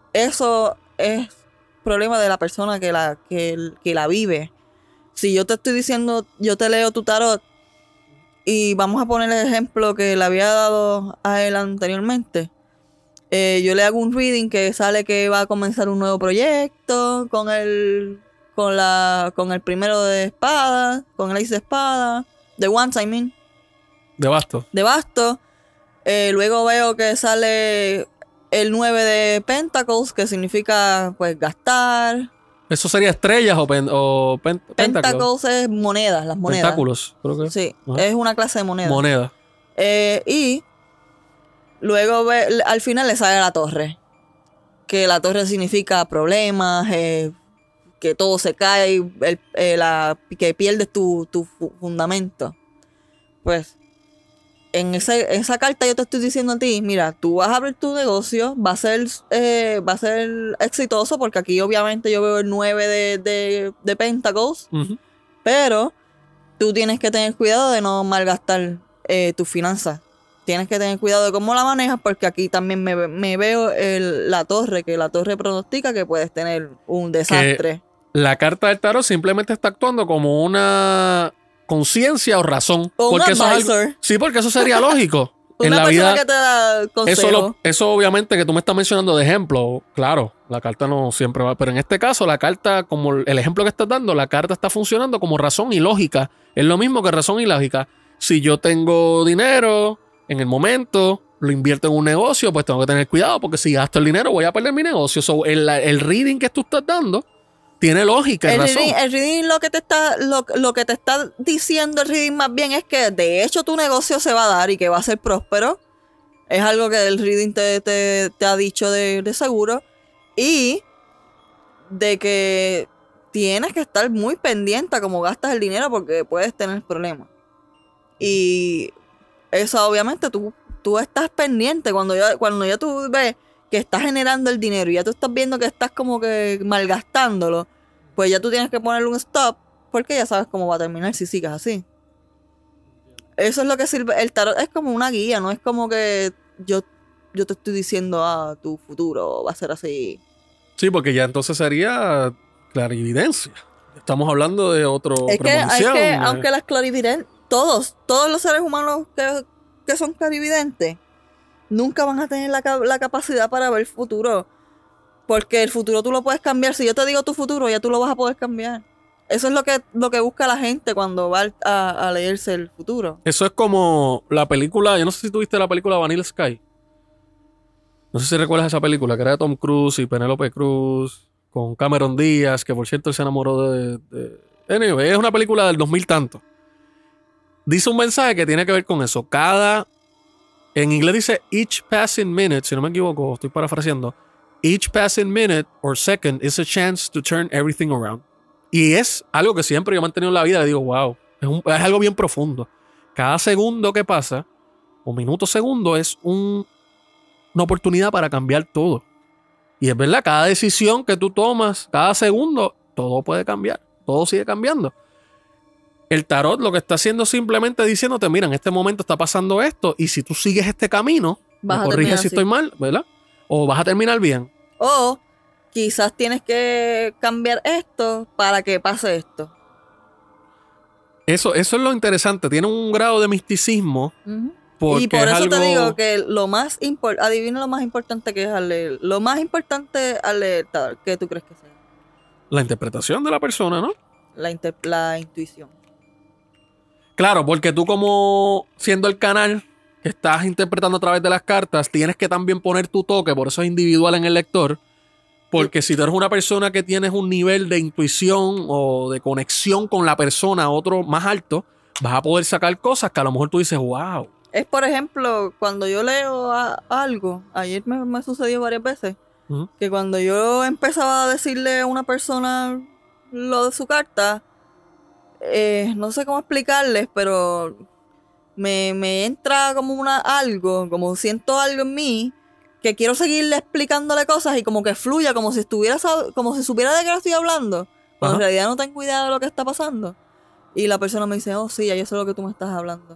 es problema de la persona que la vive. Si yo te estoy diciendo, yo te leo tu tarot y vamos a poner el ejemplo que le había dado a él anteriormente. Yo le hago un reading que sale que va a comenzar un nuevo proyecto con el primero de espada, con el ace de espada, de wands, I mean. De basto. De basto. Luego veo que sale el 9 de Pentacles, que significa pues gastar. ¿Eso sería estrellas o Pentacles es monedas, las monedas. Pentáculos, creo que. Sí, es una clase de moneda. Moneda. Y luego al final le sale la torre. Que la torre significa problemas, que todo se cae, que pierdes tu fundamento. Pues en esa carta yo te estoy diciendo a ti, mira, tú vas a abrir tu negocio, va a ser exitoso, porque aquí obviamente yo veo el 9 de Pentacles, pero tú tienes que tener cuidado de no malgastar tus finanzas. Tienes que tener cuidado de cómo la manejas, porque aquí también me veo la torre, que la torre pronostica que puedes tener un desastre. La carta del tarot simplemente está actuando como una conciencia o razón. O porque un advisor. Sí, porque eso sería lógico. En Una la persona vida, que te da consejo. eso obviamente que tú me estás mencionando de ejemplo, claro, la carta no siempre va, pero en este caso la carta, como el ejemplo que estás dando, la carta está funcionando como razón y lógica. Es lo mismo que razón y lógica. Si yo tengo dinero en el momento, lo invierto en un negocio, pues tengo que tener cuidado, porque si gasto el dinero voy a perder mi negocio. So, el reading que tú estás dando tiene lógica y razón. El reading lo que te está diciendo el reading más bien es que de hecho tu negocio se va a dar y que va a ser próspero. Es algo que el reading te ha dicho de seguro. Y de que tienes que estar muy pendiente a cómo gastas el dinero, porque puedes tener problemas. Y eso obviamente tú estás pendiente cuando ya tú ves que estás generando el dinero y ya tú estás viendo que estás como que malgastándolo, pues ya tú tienes que ponerle un stop, porque ya sabes cómo va a terminar si sigues así. Eso es lo que sirve. El tarot es como una guía, no es como que yo te estoy diciendo, tu futuro va a ser así. Sí, porque ya entonces sería clarividencia. Estamos hablando de otro premonición. Es que aunque las clarividentes, todos los seres humanos que son clarividentes, nunca van a tener la capacidad para ver el futuro. Porque el futuro tú lo puedes cambiar. Si yo te digo tu futuro, ya tú lo vas a poder cambiar. Eso es lo que busca la gente cuando va a leerse el futuro. Eso es como la película, yo no sé si tuviste la película Vanilla Sky. No sé si recuerdas esa película, que era de Tom Cruise y Penélope Cruz, con Cameron Díaz, que por cierto él se enamoró de... Anyway, es una película del 2000 tanto. Dice un mensaje que tiene que ver con eso. En inglés dice each passing minute, si no me equivoco, estoy parafraseando. Each passing minute or second is a chance to turn everything around. Y es algo que siempre yo he mantenido en la vida. Le digo, wow, es algo bien profundo. Cada segundo que pasa, o minuto segundo, es una oportunidad para cambiar todo. Y es verdad, cada decisión que tú tomas, cada segundo, todo puede cambiar. Todo sigue cambiando. El tarot lo que está haciendo es simplemente diciéndote, mira, en este momento está pasando esto, y si tú sigues este camino, me corriges si estoy mal, ¿verdad? O vas a terminar bien. O quizás tienes que cambiar esto para que pase esto. Eso es lo interesante. Tiene un grado de misticismo. Y por eso te digo que lo más importante, adivina lo más importante que es al leer. Lo más importante al leer, ¿qué tú crees que sea? La interpretación de la persona, ¿no? La intuición. Claro, porque tú como siendo el canal que estás interpretando a través de las cartas, tienes que también poner tu toque, por eso es individual en el lector. Porque si tú eres una persona que tienes un nivel de intuición o de conexión con la persona, otro más alto, vas a poder sacar cosas que a lo mejor tú dices, wow. Es, por ejemplo, cuando yo leo algo, ayer me sucedió varias veces, que cuando yo empezaba a decirle a una persona lo de su carta, no sé cómo explicarles, pero me entra como algo, como siento algo en mí, que quiero seguirle explicándole cosas y como que fluya, como si supiera de qué le estoy hablando, cuando en realidad no tengo idea de lo que está pasando. Y la persona me dice, oh sí, ya yo sé lo que tú me estás hablando.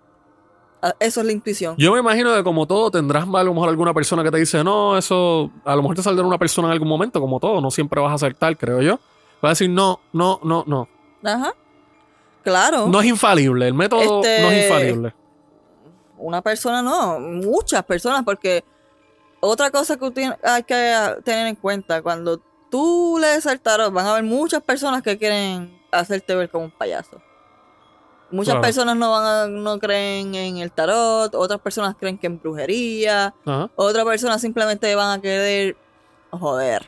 Eso es la intuición. Yo me imagino que como todo tendrás a lo mejor alguna persona que te dice, no, eso a lo mejor te saldrá una persona en algún momento, como todo, no siempre vas a acertar, creo yo. Va a decir no. Ajá. Claro. No es infalible, el método no es infalible. Una persona no, muchas personas, porque otra cosa que hay que tener en cuenta, cuando tú lees el tarot, van a haber muchas personas que quieren hacerte ver como un payaso. Muchas personas no creen en el tarot, otras personas creen que en brujería, otras personas simplemente van a querer joder.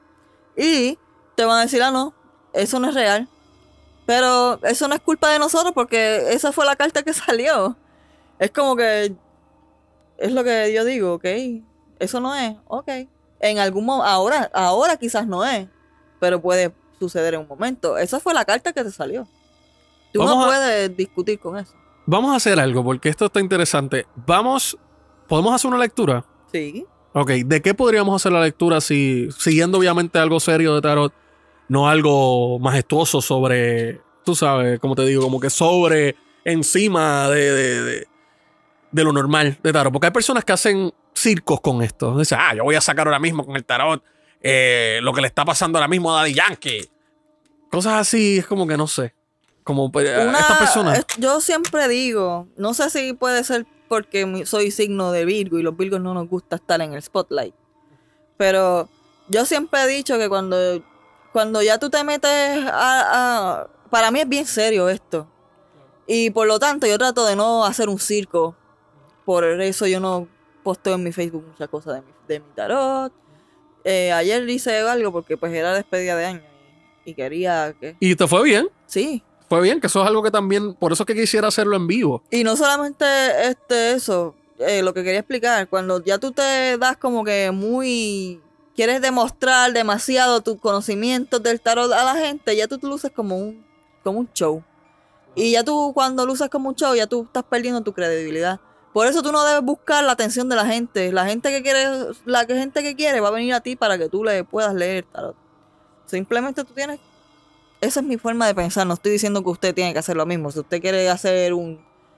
Y te van a decir, no, eso no es real. Pero eso no es culpa de nosotros porque esa fue la carta que salió. Es como que es lo que yo digo, ok, eso no es, ok. En algún momento, ahora quizás no es, pero puede suceder en un momento. Esa fue la carta que te salió. Tú no puedes discutir con eso. Vamos a hacer algo porque esto está interesante. ¿Podemos hacer una lectura? Sí. Ok, ¿de qué podríamos hacer la lectura siguiendo obviamente algo serio de tarot? No algo majestuoso sobre, tú sabes, como te digo, como que sobre encima de lo normal de tarot. Porque hay personas que hacen circos con esto. Dicen, yo voy a sacar ahora mismo con el tarot lo que le está pasando ahora mismo a Daddy Yankee. Cosas así, es como que no sé. Como estas personas. Yo siempre digo, no sé si puede ser porque soy signo de Virgo y los Virgos no nos gusta estar en el spotlight. Pero yo siempre he dicho que cuando ya tú te metes para mí es bien serio esto. Y por lo tanto yo trato de no hacer un circo. Por eso yo no posteo en mi Facebook muchas cosas de mi tarot. Ayer hice algo porque pues era despedida de año y quería que... ¿Y te fue bien? Sí. Fue bien, que eso es algo que también... Por eso es que quisiera hacerlo en vivo. Y no solamente eso, lo que quería explicar, cuando ya tú te das como que quieres demostrar demasiado tus conocimientos del tarot a la gente, ya tú te luces como un show. Y ya tú cuando luces como un show, ya tú estás perdiendo tu credibilidad. Por eso tú no debes buscar la atención de la gente. La gente que quiere va a venir a ti para que tú le puedas leer el tarot. Simplemente tú tienes... Esa es mi forma de pensar. No estoy diciendo que usted tiene que hacer lo mismo. Si usted quiere hacer un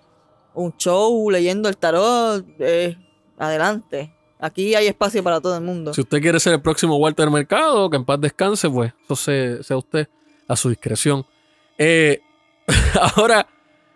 show leyendo el tarot, adelante. Aquí hay espacio para todo el mundo. Si usted quiere ser el próximo Walter Mercado, que en paz descanse, pues eso sea usted a su discreción. Ahora,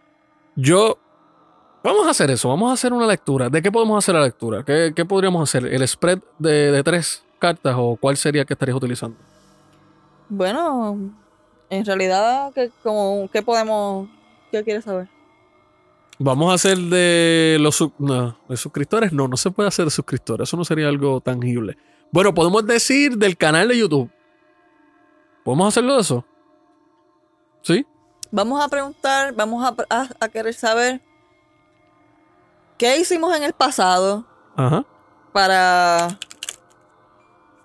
vamos a hacer eso. Vamos a hacer una lectura. ¿De qué podemos hacer la lectura? ¿Qué podríamos hacer? ¿El spread de 3 cartas o cuál sería que estarías utilizando? Bueno... En realidad, ¿qué quieres saber? Vamos a hacer de de suscriptores. No se puede hacer de suscriptores. Eso no sería algo tangible. Bueno, podemos decir del canal de YouTube. ¿Podemos hacerlo de eso? ¿Sí? Vamos a preguntar, vamos a querer saber qué hicimos en el pasado. Ajá. Para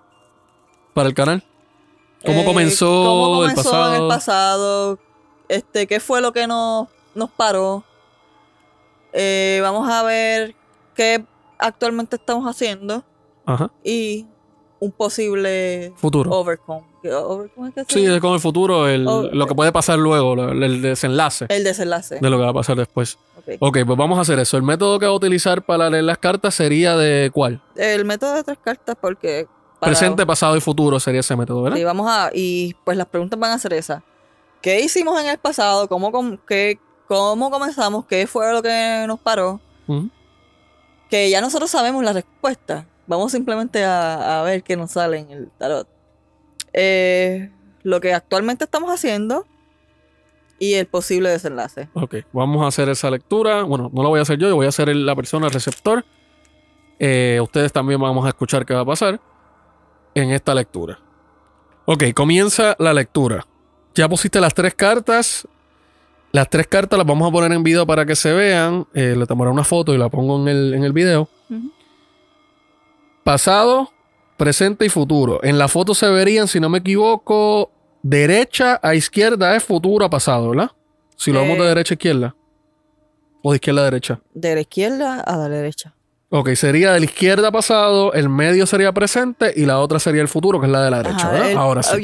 para el canal? ¿Cómo comenzó en el pasado? ¿Qué fue lo que nos paró? Vamos a ver qué actualmente estamos haciendo. Ajá. Y un posible futuro. Overcome. ¿Overcome es que sí, es con el futuro, lo que puede pasar luego, el desenlace. El desenlace. De lo que va a pasar después. Ok, pues vamos a hacer eso. El método que va a utilizar para leer las cartas sería de ¿cuál? El método de 3 cartas porque... Presente, pasado y futuro sería ese método, ¿verdad? Sí, y pues las preguntas van a ser esas. ¿Qué hicimos en el pasado? ¿Cómo comenzamos? ¿Qué fue lo que nos paró? Que ya nosotros sabemos la respuesta. Vamos simplemente a ver qué nos sale en el tarot. Lo que actualmente estamos haciendo y el posible desenlace. Ok, vamos a hacer esa lectura. Bueno, no la voy a hacer yo voy a ser la persona receptor. Ustedes también vamos a escuchar qué va a pasar en esta lectura. Ok, comienza la lectura. Ya pusiste las 3 cartas. Las 3 cartas las vamos a poner en video para que se vean. Le tomaré una foto y la pongo en el video. Pasado, presente y futuro. En la foto se verían, si no me equivoco, derecha a izquierda es futuro a pasado, ¿verdad? Si lo vemos de derecha a izquierda. O de izquierda a derecha. De la izquierda a la derecha. Ok, sería de la izquierda pasado, el medio sería presente y la otra sería el futuro, que es la de la derecha, ¿verdad? Ahora sí.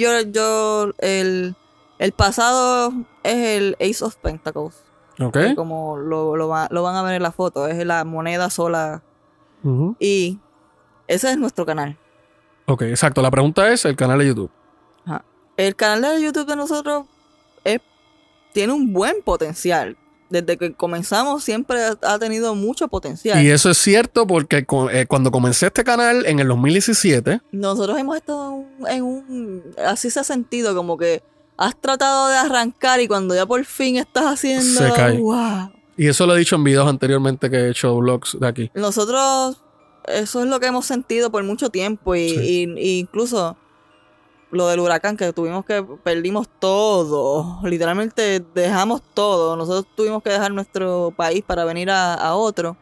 El pasado es el Ace of Pentacles. Ok. Como lo van a ver en la foto, es la moneda sola. Y ese es nuestro canal. Ok, exacto. La pregunta es el canal de YouTube. Ajá. El canal de YouTube de nosotros tiene un buen potencial. Desde que comenzamos siempre ha tenido mucho potencial. Y eso es cierto porque cuando comencé este canal en el 2017... Nosotros hemos estado así se ha sentido, como que has tratado de arrancar y cuando ya por fin estás haciendo... Se cae. ¡Wow! Y eso lo he dicho en videos anteriormente que he hecho vlogs de aquí. Nosotros, eso es lo que hemos sentido por mucho tiempo y incluso... Lo del huracán que perdimos todo, literalmente dejamos todo. Nosotros tuvimos que dejar nuestro país para venir a otro.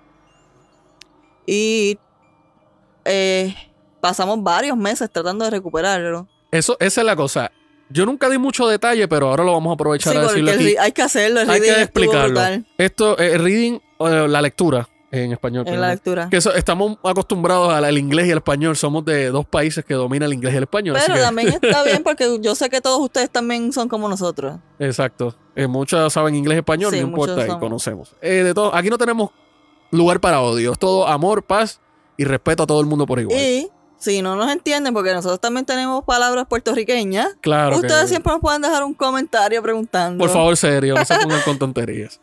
Y pasamos varios meses tratando de recuperarlo. Esa es la cosa. Yo nunca di mucho detalle, pero ahora lo vamos a aprovechar a decirlo aquí. Hay que hacerlo, hay que explicarlo. Esto, reading, la lectura en español. En la lectura. Que estamos acostumbrados al inglés y al español. Somos de 2 países que dominan el inglés y el español. Pero también está bien porque yo sé que todos ustedes también son como nosotros. Exacto. Muchos saben inglés y español, no importa, y conocemos. De todo, aquí no tenemos lugar para odio. Es todo amor, paz y respeto a todo el mundo por igual. Y si no nos entienden, porque nosotros también tenemos palabras puertorriqueñas, claro, ustedes siempre nos pueden dejar un comentario preguntando. Por favor, serio, no se pongan con tonterías.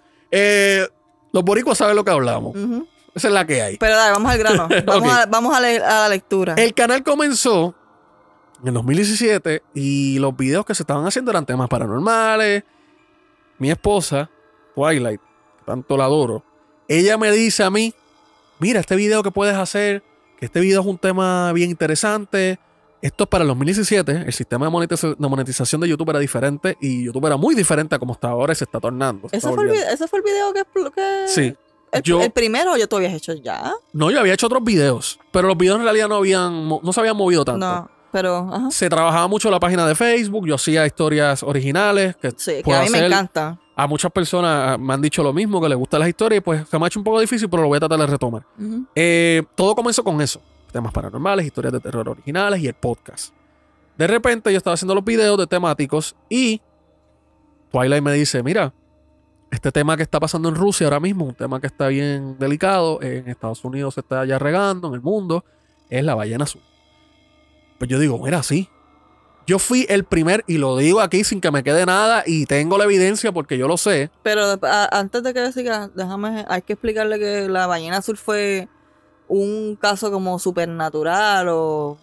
Los boricuas saben lo que hablamos. Esa es la que hay. Pero dale, vamos al grano. Vamos a la lectura. El canal comenzó en el 2017 y los videos que se estaban haciendo eran temas paranormales. Mi esposa, Twilight, tanto la adoro, ella me dice a mí, mira, este video que puedes hacer, que este video es un tema bien interesante. Esto es para el 2017. El sistema de monetización de YouTube era diferente y YouTube era muy diferente a como está ahora y se está tornando. ¿Ese fue el video que... Sí. ¿El primero o ya tú habías hecho ya? No, yo había hecho otros videos, pero los videos en realidad no se habían movido tanto. No, pero... Ajá. Se trabajaba mucho la página de Facebook, yo hacía historias originales. Que a mí me encanta. A muchas personas me han dicho lo mismo, que les gustan las historias y pues se me ha hecho un poco difícil, pero lo voy a tratar de retomar. Todo comenzó con eso. Temas paranormales, historias de terror originales y el podcast. De repente yo estaba haciendo los videos de temáticos y Twilight me dice, mira, este tema que está pasando en Rusia ahora mismo, un tema que está bien delicado, en Estados Unidos se está ya regando, en el mundo, es la ballena azul. Pues yo digo, mira, sí. Yo fui el primer, y lo digo aquí sin que me quede nada, y tengo la evidencia porque yo lo sé. Pero antes de que siga, hay que explicarle que la ballena azul fue un caso como supernatural o...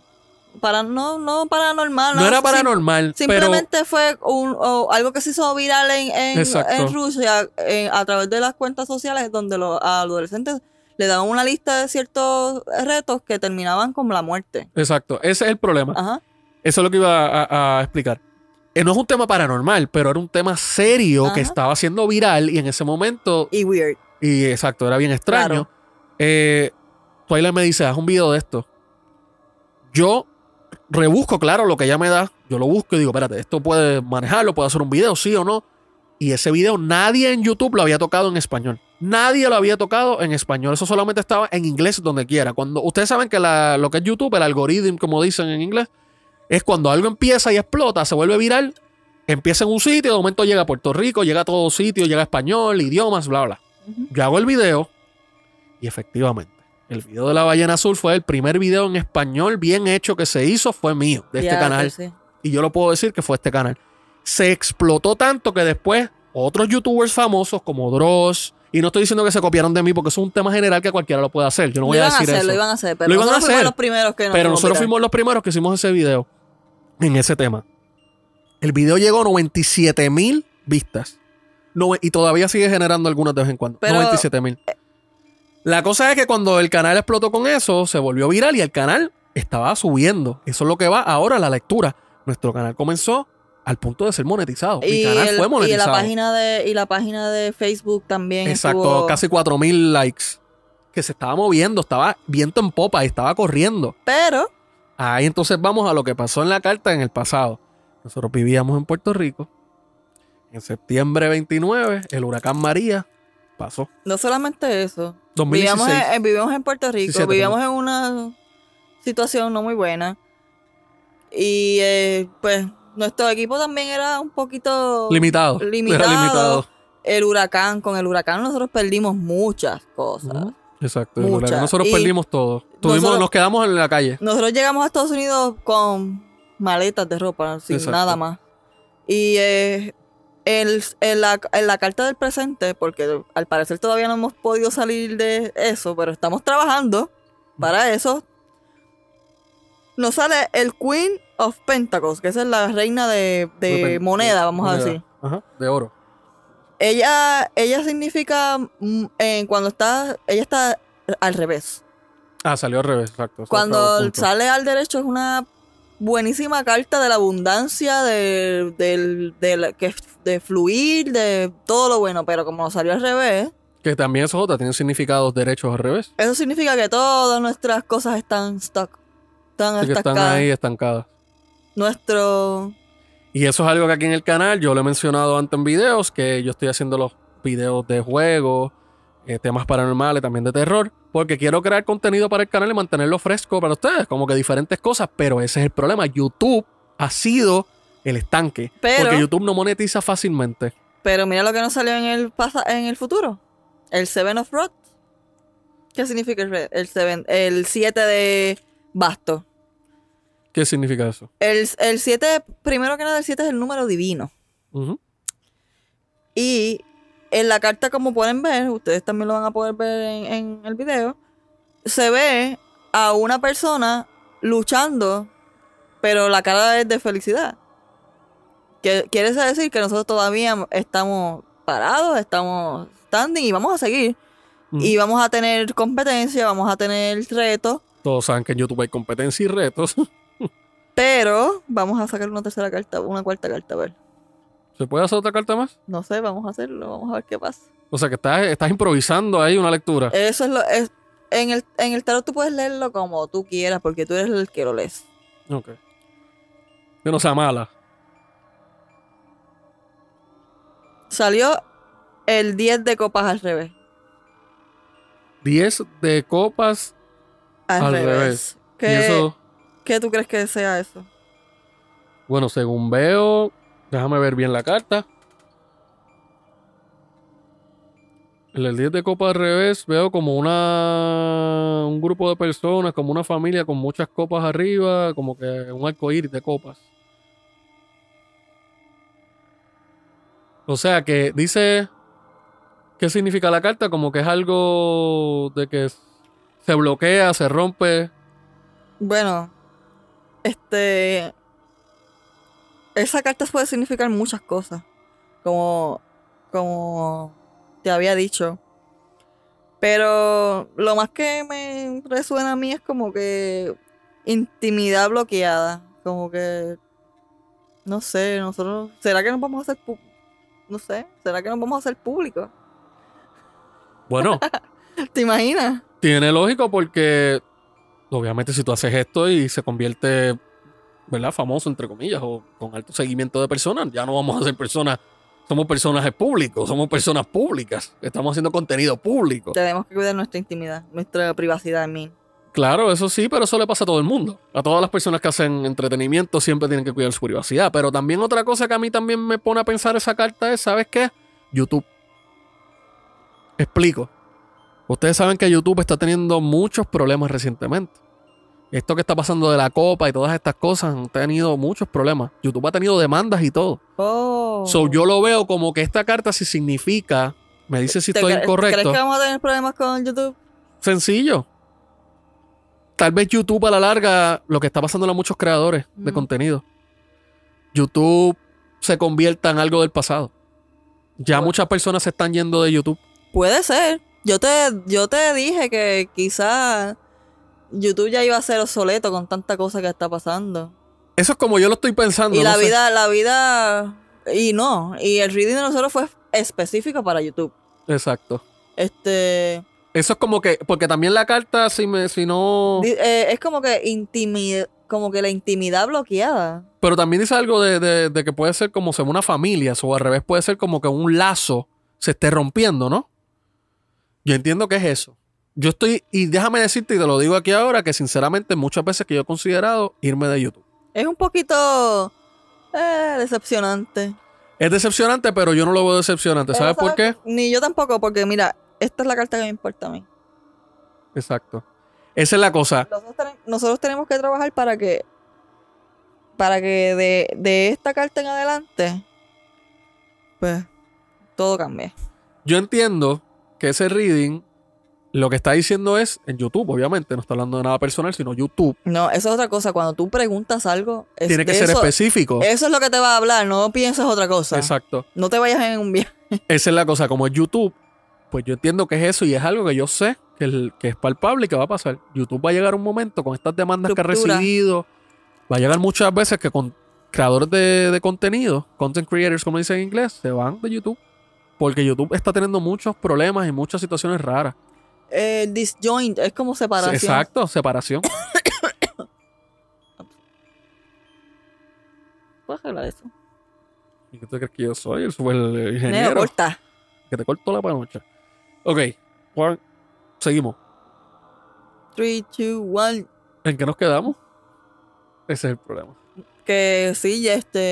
no paranormal. No era paranormal. Simplemente fue algo que se hizo viral en Rusia a través de las cuentas sociales donde los adolescentes le daban una lista de ciertos retos que terminaban con la muerte. Exacto. Ese es el problema. Ajá. Eso es lo que iba a explicar. No es un tema paranormal, pero era un tema serio que estaba siendo viral y en ese momento... Y weird. Y exacto, era bien extraño. Claro. Twilight me dice, haz un video de esto. Yo rebusco, claro, lo que ella me da. Yo lo busco y digo, espérate, esto puede manejarlo, puede hacer un video, sí o no. Y ese video nadie en YouTube lo había tocado en español. Nadie lo había tocado en español. Eso solamente estaba en inglés donde quiera. Cuando ustedes saben que lo que es YouTube, el algoritmo, como dicen en inglés, es cuando algo empieza y explota, se vuelve viral, empieza en un sitio, de momento llega a Puerto Rico, llega a todo sitio, llega a español, idiomas, bla, bla. Yo hago el video y efectivamente, el video de la ballena azul fue el primer video en español bien hecho que se hizo, fue mío, de este canal. Sí. Y yo lo puedo decir que fue este canal. Se explotó tanto que después otros youtubers famosos como Dross, y no estoy diciendo que se copiaron de mí porque eso es un tema general que cualquiera lo puede hacer. Yo no voy a decir eso. Lo iban a hacer, pero lo iban a nosotros hacer, fuimos los primeros que nos pero nosotros fuimos los primeros que hicimos ese video en ese tema. El video llegó a 97,000 vistas. Y todavía sigue generando algunas de vez en cuando. Pero 97,000. La cosa es que cuando el canal explotó con eso, se volvió viral y el canal estaba subiendo. Eso es lo que va ahora a la lectura. Nuestro canal comenzó al punto de ser monetizado. Mi canal fue monetizado. Y la página de Facebook también. Exacto, casi 4,000 likes. Que se estaba moviendo, estaba viento en popa y estaba corriendo. Pero ahí entonces vamos a lo que pasó en la carta en el pasado. Nosotros vivíamos en Puerto Rico. En septiembre 29, el huracán María pasó. No solamente eso. 2016. Vivíamos en Puerto Rico. 17, vivíamos en una situación no muy buena. Y pues nuestro equipo también era un poquito limitado. Era limitado. Con el huracán nosotros perdimos muchas cosas. Exacto. Nosotros perdimos todo. Nos quedamos en la calle. Nosotros llegamos a Estados Unidos con maletas de ropa, sin nada más. Y en la carta del presente, porque al parecer todavía no hemos podido salir de eso, pero estamos trabajando para eso, nos sale el Queen of Pentacles, que esa es la reina de moneda, vamos a decir. Ajá, de oro. Ella significa ella está al revés. Salió al revés, exacto. Cuando sale al derecho es una buenísima carta de la abundancia, de fluir, de todo lo bueno, pero como salió al revés. Que también eso es otra, tiene significados derechos al revés. Eso significa que todas nuestras cosas están stuck. Están ahí estancadas. Y eso es algo que aquí en el canal yo lo he mencionado antes en videos, que yo estoy haciendo los videos de juegos, temas paranormales, también de terror, porque quiero crear contenido para el canal y mantenerlo fresco para ustedes, como que diferentes cosas, pero ese es el problema. YouTube ha sido el estanque, porque YouTube no monetiza fácilmente. Pero mira lo que nos salió en el futuro. El Seven of Rods. ¿Qué significa el 7 de basto? ¿Qué significa eso? El 7, primero que nada, el 7 es el número divino. Y en la carta, como pueden ver, ustedes también lo van a poder ver en el video, se ve a una persona luchando, pero la cara es de felicidad. Que quiere decir que nosotros todavía estamos parados, estamos standing y vamos a seguir. Y vamos a tener competencia, vamos a tener retos. Todos saben que en YouTube hay competencia y retos. Pero vamos a sacar una cuarta carta, a ver. ¿Se puede hacer otra carta más? No sé, vamos a hacerlo, vamos a ver qué pasa. O sea que estás improvisando ahí una lectura. Eso es en el tarot tú puedes leerlo como tú quieras, porque tú eres el que lo lees. Ok. Que no sea mala. Salió el 10 de copas al revés. 10 de copas al revés. ¿Qué tú crees que sea eso? Bueno, según veo, déjame ver bien la carta. El 10 de copas al revés veo como un grupo de personas, como una familia con muchas copas arriba, como que un arcoíris de copas. O sea que dice, ¿qué significa la carta? Como que es algo de que se bloquea, se rompe. Bueno, esa carta puede significar muchas cosas, como te había dicho. Pero lo más que me resuena a mí es como que intimidad bloqueada, como que no sé, nosotros, ¿será que nos vamos a hacer ¿será que nos vamos a hacer públicos? Bueno, ¿te imaginas? Tiene lógico porque obviamente si tú haces esto y se convierte, ¿verdad? Famoso, entre comillas, o con alto seguimiento de personas. Ya no vamos a ser personas, somos personajes públicos, somos personas públicas. Estamos haciendo contenido público. Tenemos que cuidar nuestra intimidad, nuestra privacidad, Claro, eso sí, pero eso le pasa a todo el mundo. A todas las personas que hacen entretenimiento siempre tienen que cuidar su privacidad. Pero también otra cosa que a mí también me pone a pensar esa carta es, ¿sabes qué? YouTube. Explico. Ustedes saben que YouTube está teniendo muchos problemas recientemente. Esto que está pasando de la copa y todas estas cosas han tenido muchos problemas. YouTube ha tenido demandas y todo. Oh. So, yo lo veo como que esta carta si significa, me dice si estoy incorrecto. ¿Crees que vamos a tener problemas con YouTube? Sencillo. Tal vez YouTube a la larga, lo que está pasando a muchos creadores de contenido, YouTube se convierta en algo del pasado. Ya muchas personas se están yendo de YouTube. Puede ser. Yo te dije que quizás YouTube ya iba a ser obsoleto con tanta cosa que está pasando. Eso es como yo lo estoy pensando. Y la vida, y no. Y el reading de nosotros fue específico para YouTube. Exacto. Eso es como que, porque también la carta, si no... es como que como que la intimidad bloqueada. Pero también dice algo de que puede ser como según una familia, o al revés puede ser como que un lazo se esté rompiendo, ¿no? Yo entiendo que es eso. Yo estoy, y déjame decirte, y te lo digo aquí ahora, que sinceramente muchas veces que yo he considerado irme de YouTube. Es un poquito decepcionante. Es decepcionante, pero yo no lo veo decepcionante. ¿Sabes por qué? Ni yo tampoco, porque mira, esta es la carta que me importa a mí. Exacto. Esa es la cosa. Nosotros tenemos que trabajar para que de esta carta en adelante, pues, todo cambie. Yo entiendo que ese reading lo que está diciendo es en YouTube, obviamente, no está hablando de nada personal, sino YouTube. No, eso es otra cosa. Cuando tú preguntas algo, tiene que ser específico. Eso es lo que te va a hablar, no pienses otra cosa. Exacto. No te vayas en un viaje. Esa es la cosa, como es YouTube, pues yo entiendo que es eso y es algo que yo sé que es palpable y que va a pasar. YouTube va a llegar un momento con estas demandas que ha recibido, va a llegar muchas veces que con creadores de contenido, content creators como dicen en inglés, se van de YouTube. Porque YouTube está teniendo muchos problemas y muchas situaciones raras. Disjoint, es como separación. Exacto, separación. ¿Puedes hablar de eso? ¿Y qué tú crees que yo soy? El ingeniero. Corta. Que te corto la panocha. Ok, Juan, seguimos. 3, 2, 1. ¿En qué nos quedamos? Ese es el problema. Que sí,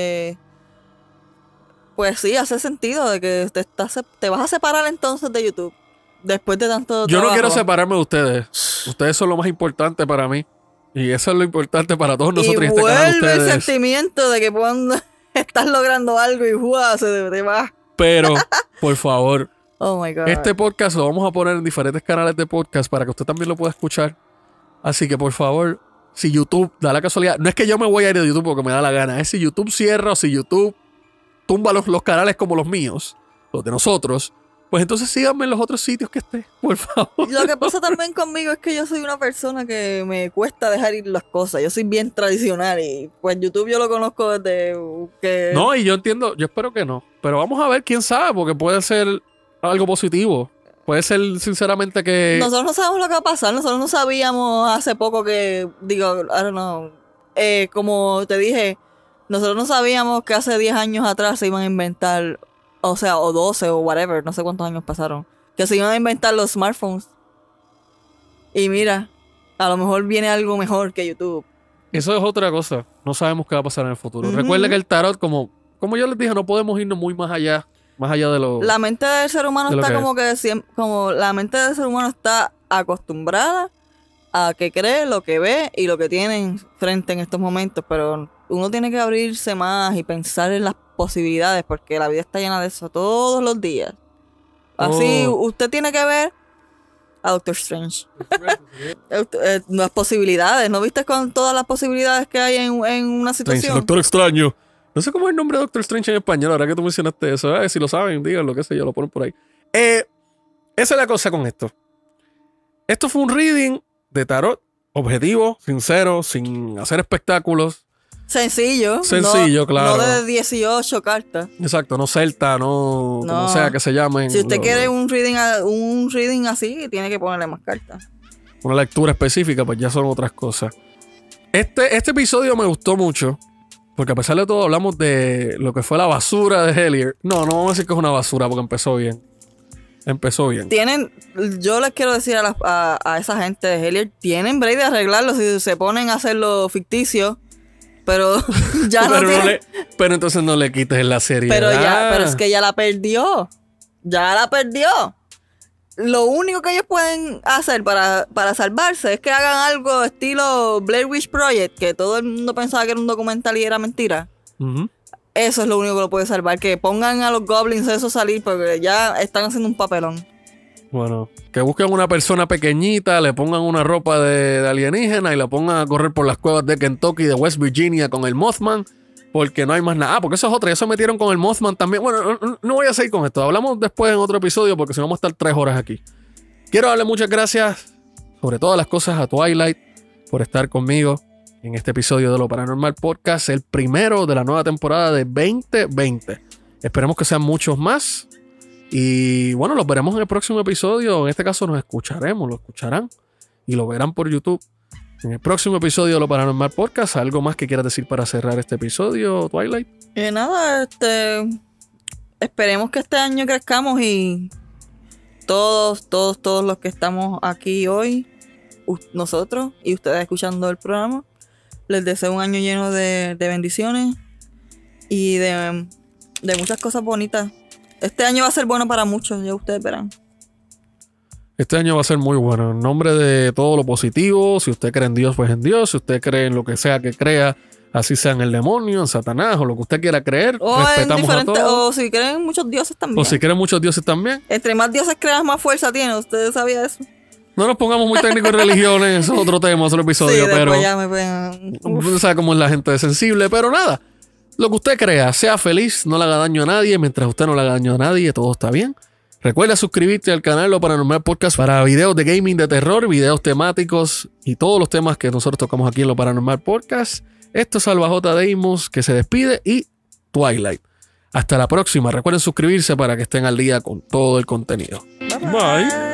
pues sí, hace sentido de que te vas a separar entonces de YouTube. Después de tanto Yo trabajo. no quiero separarme de ustedes. Ustedes son lo más importante para mí. Y eso es lo importante para todos nosotros. Y este canal, vuelve el ustedes. sentimiento de que cuando estás logrando algo y se te va. Pero, por favor, oh my God. este podcast lo vamos a poner en diferentes canales de podcast para que usted también lo pueda escuchar. Así que, por favor, si YouTube da la casualidad, no es que yo me voy a ir de YouTube porque me da la gana, es si YouTube cierra o si YouTube tumba los canales como los míos, los de nosotros, pues entonces síganme en los otros sitios que esté, por favor. Lo que pasa también conmigo es que yo soy una persona que me cuesta dejar ir las cosas. Yo soy bien tradicional y pues YouTube yo lo conozco desde que... No, y yo entiendo, yo espero que no. Pero vamos a ver, quién sabe, porque puede ser algo positivo. Puede ser, sinceramente, que... Nosotros no sabemos lo que va a pasar. Nosotros no sabíamos hace poco que... Digo, I don't know. Como te dije, nosotros no sabíamos que hace 10 años atrás se iban a inventar... O sea, o 12 o whatever. No sé cuántos años pasaron. Que se iban a inventar los smartphones. Y mira, a lo mejor viene algo mejor que YouTube. Eso es otra cosa. No sabemos qué va a pasar en el futuro. Recuerde que el tarot, como yo les dije, no podemos irnos muy más allá de lo... La mente del ser humano está la mente del ser humano está acostumbrada a que cree lo que ve y lo que tiene frente en estos momentos, pero uno tiene que abrirse más y pensar en las posibilidades porque la vida está llena de eso todos los días. Así usted tiene que ver a Doctor Strange. Las posibilidades, ¿no viste con todas las posibilidades que hay en una situación? Doctor Extraño. No sé cómo es el nombre de Doctor Strange en español, ahora que tú mencionaste eso. Si lo saben, díganlo, qué sé yo, lo ponen por ahí. Esa es la cosa con esto. Esto fue un reading de tarot, objetivo, sincero, sin hacer espectáculos. Sencillo, claro. No de 18 cartas. Exacto, no celta, no como sea que se llamen. Si usted quiere un reading así, tiene que ponerle más cartas. Una lectura específica, pues ya son otras cosas. Este episodio me gustó mucho. Porque a pesar de todo hablamos de lo que fue la basura de Hellier. No vamos a decir que es una basura porque empezó bien. Yo les quiero decir a esa gente de Hellier, tienen break de arreglarlo si se ponen a hacerlo ficticio. Pero ya no tienen. Pero entonces no le quites la serie. Pero es que ya la perdió. Lo único que ellos pueden hacer para salvarse es que hagan algo estilo Blair Witch Project, que todo el mundo pensaba que era un documental y era mentira. Uh-huh. Eso es lo único que lo puede salvar. Que pongan a los goblins eso salir porque ya están haciendo un papelón. Bueno, que busquen una persona pequeñita, le pongan una ropa de alienígena y la pongan a correr por las cuevas de Kentucky y de West Virginia con el Mothman. Porque no hay más nada. Porque eso es otra. Ya se metieron con el Mothman también. Bueno, no voy a seguir con esto. Hablamos después en otro episodio porque si no vamos a estar 3 horas aquí. Quiero darle muchas gracias, sobre todas las cosas, a Twilight por estar conmigo en este episodio de Lo Paranormal Podcast, el primero de la nueva temporada de 2020. Esperemos que sean muchos más. Y bueno, los veremos en el próximo episodio. En este caso lo escucharán y lo verán por YouTube. En el próximo episodio de Lo Paranormal Podcast, ¿algo más que quieras decir para cerrar este episodio, Twilight? Nada, esperemos que este año crezcamos y todos los que estamos aquí hoy, nosotros y ustedes escuchando el programa, les deseo un año lleno de bendiciones y de muchas cosas bonitas. Este año va a ser bueno para muchos, ya ustedes verán. Este año va a ser muy bueno. En nombre de todo lo positivo, si usted cree en Dios, pues en Dios. Si usted cree en lo que sea que crea, así sea en el demonio, en Satanás o lo que usted quiera creer, respetamos a todos. O si creen en muchos dioses también. Entre más dioses creas, más fuerza tiene. ¿Usted sabía eso? No nos pongamos muy técnicos en religiones, eso es otro tema, otro episodio. Sí, pero ya me ven. No sabe cómo es la gente sensible, pero nada. Lo que usted crea, sea feliz, no le haga daño a nadie. Mientras usted no le haga daño a nadie, todo está bien. Recuerda suscribirte al canal Lo Paranormal Podcast para videos de gaming, de terror, videos temáticos y todos los temas que nosotros tocamos aquí en Lo Paranormal Podcast. Esto es Salva J. Deimos que se despide y Twilight. Hasta la próxima. Recuerden suscribirse para que estén al día con todo el contenido. Bye.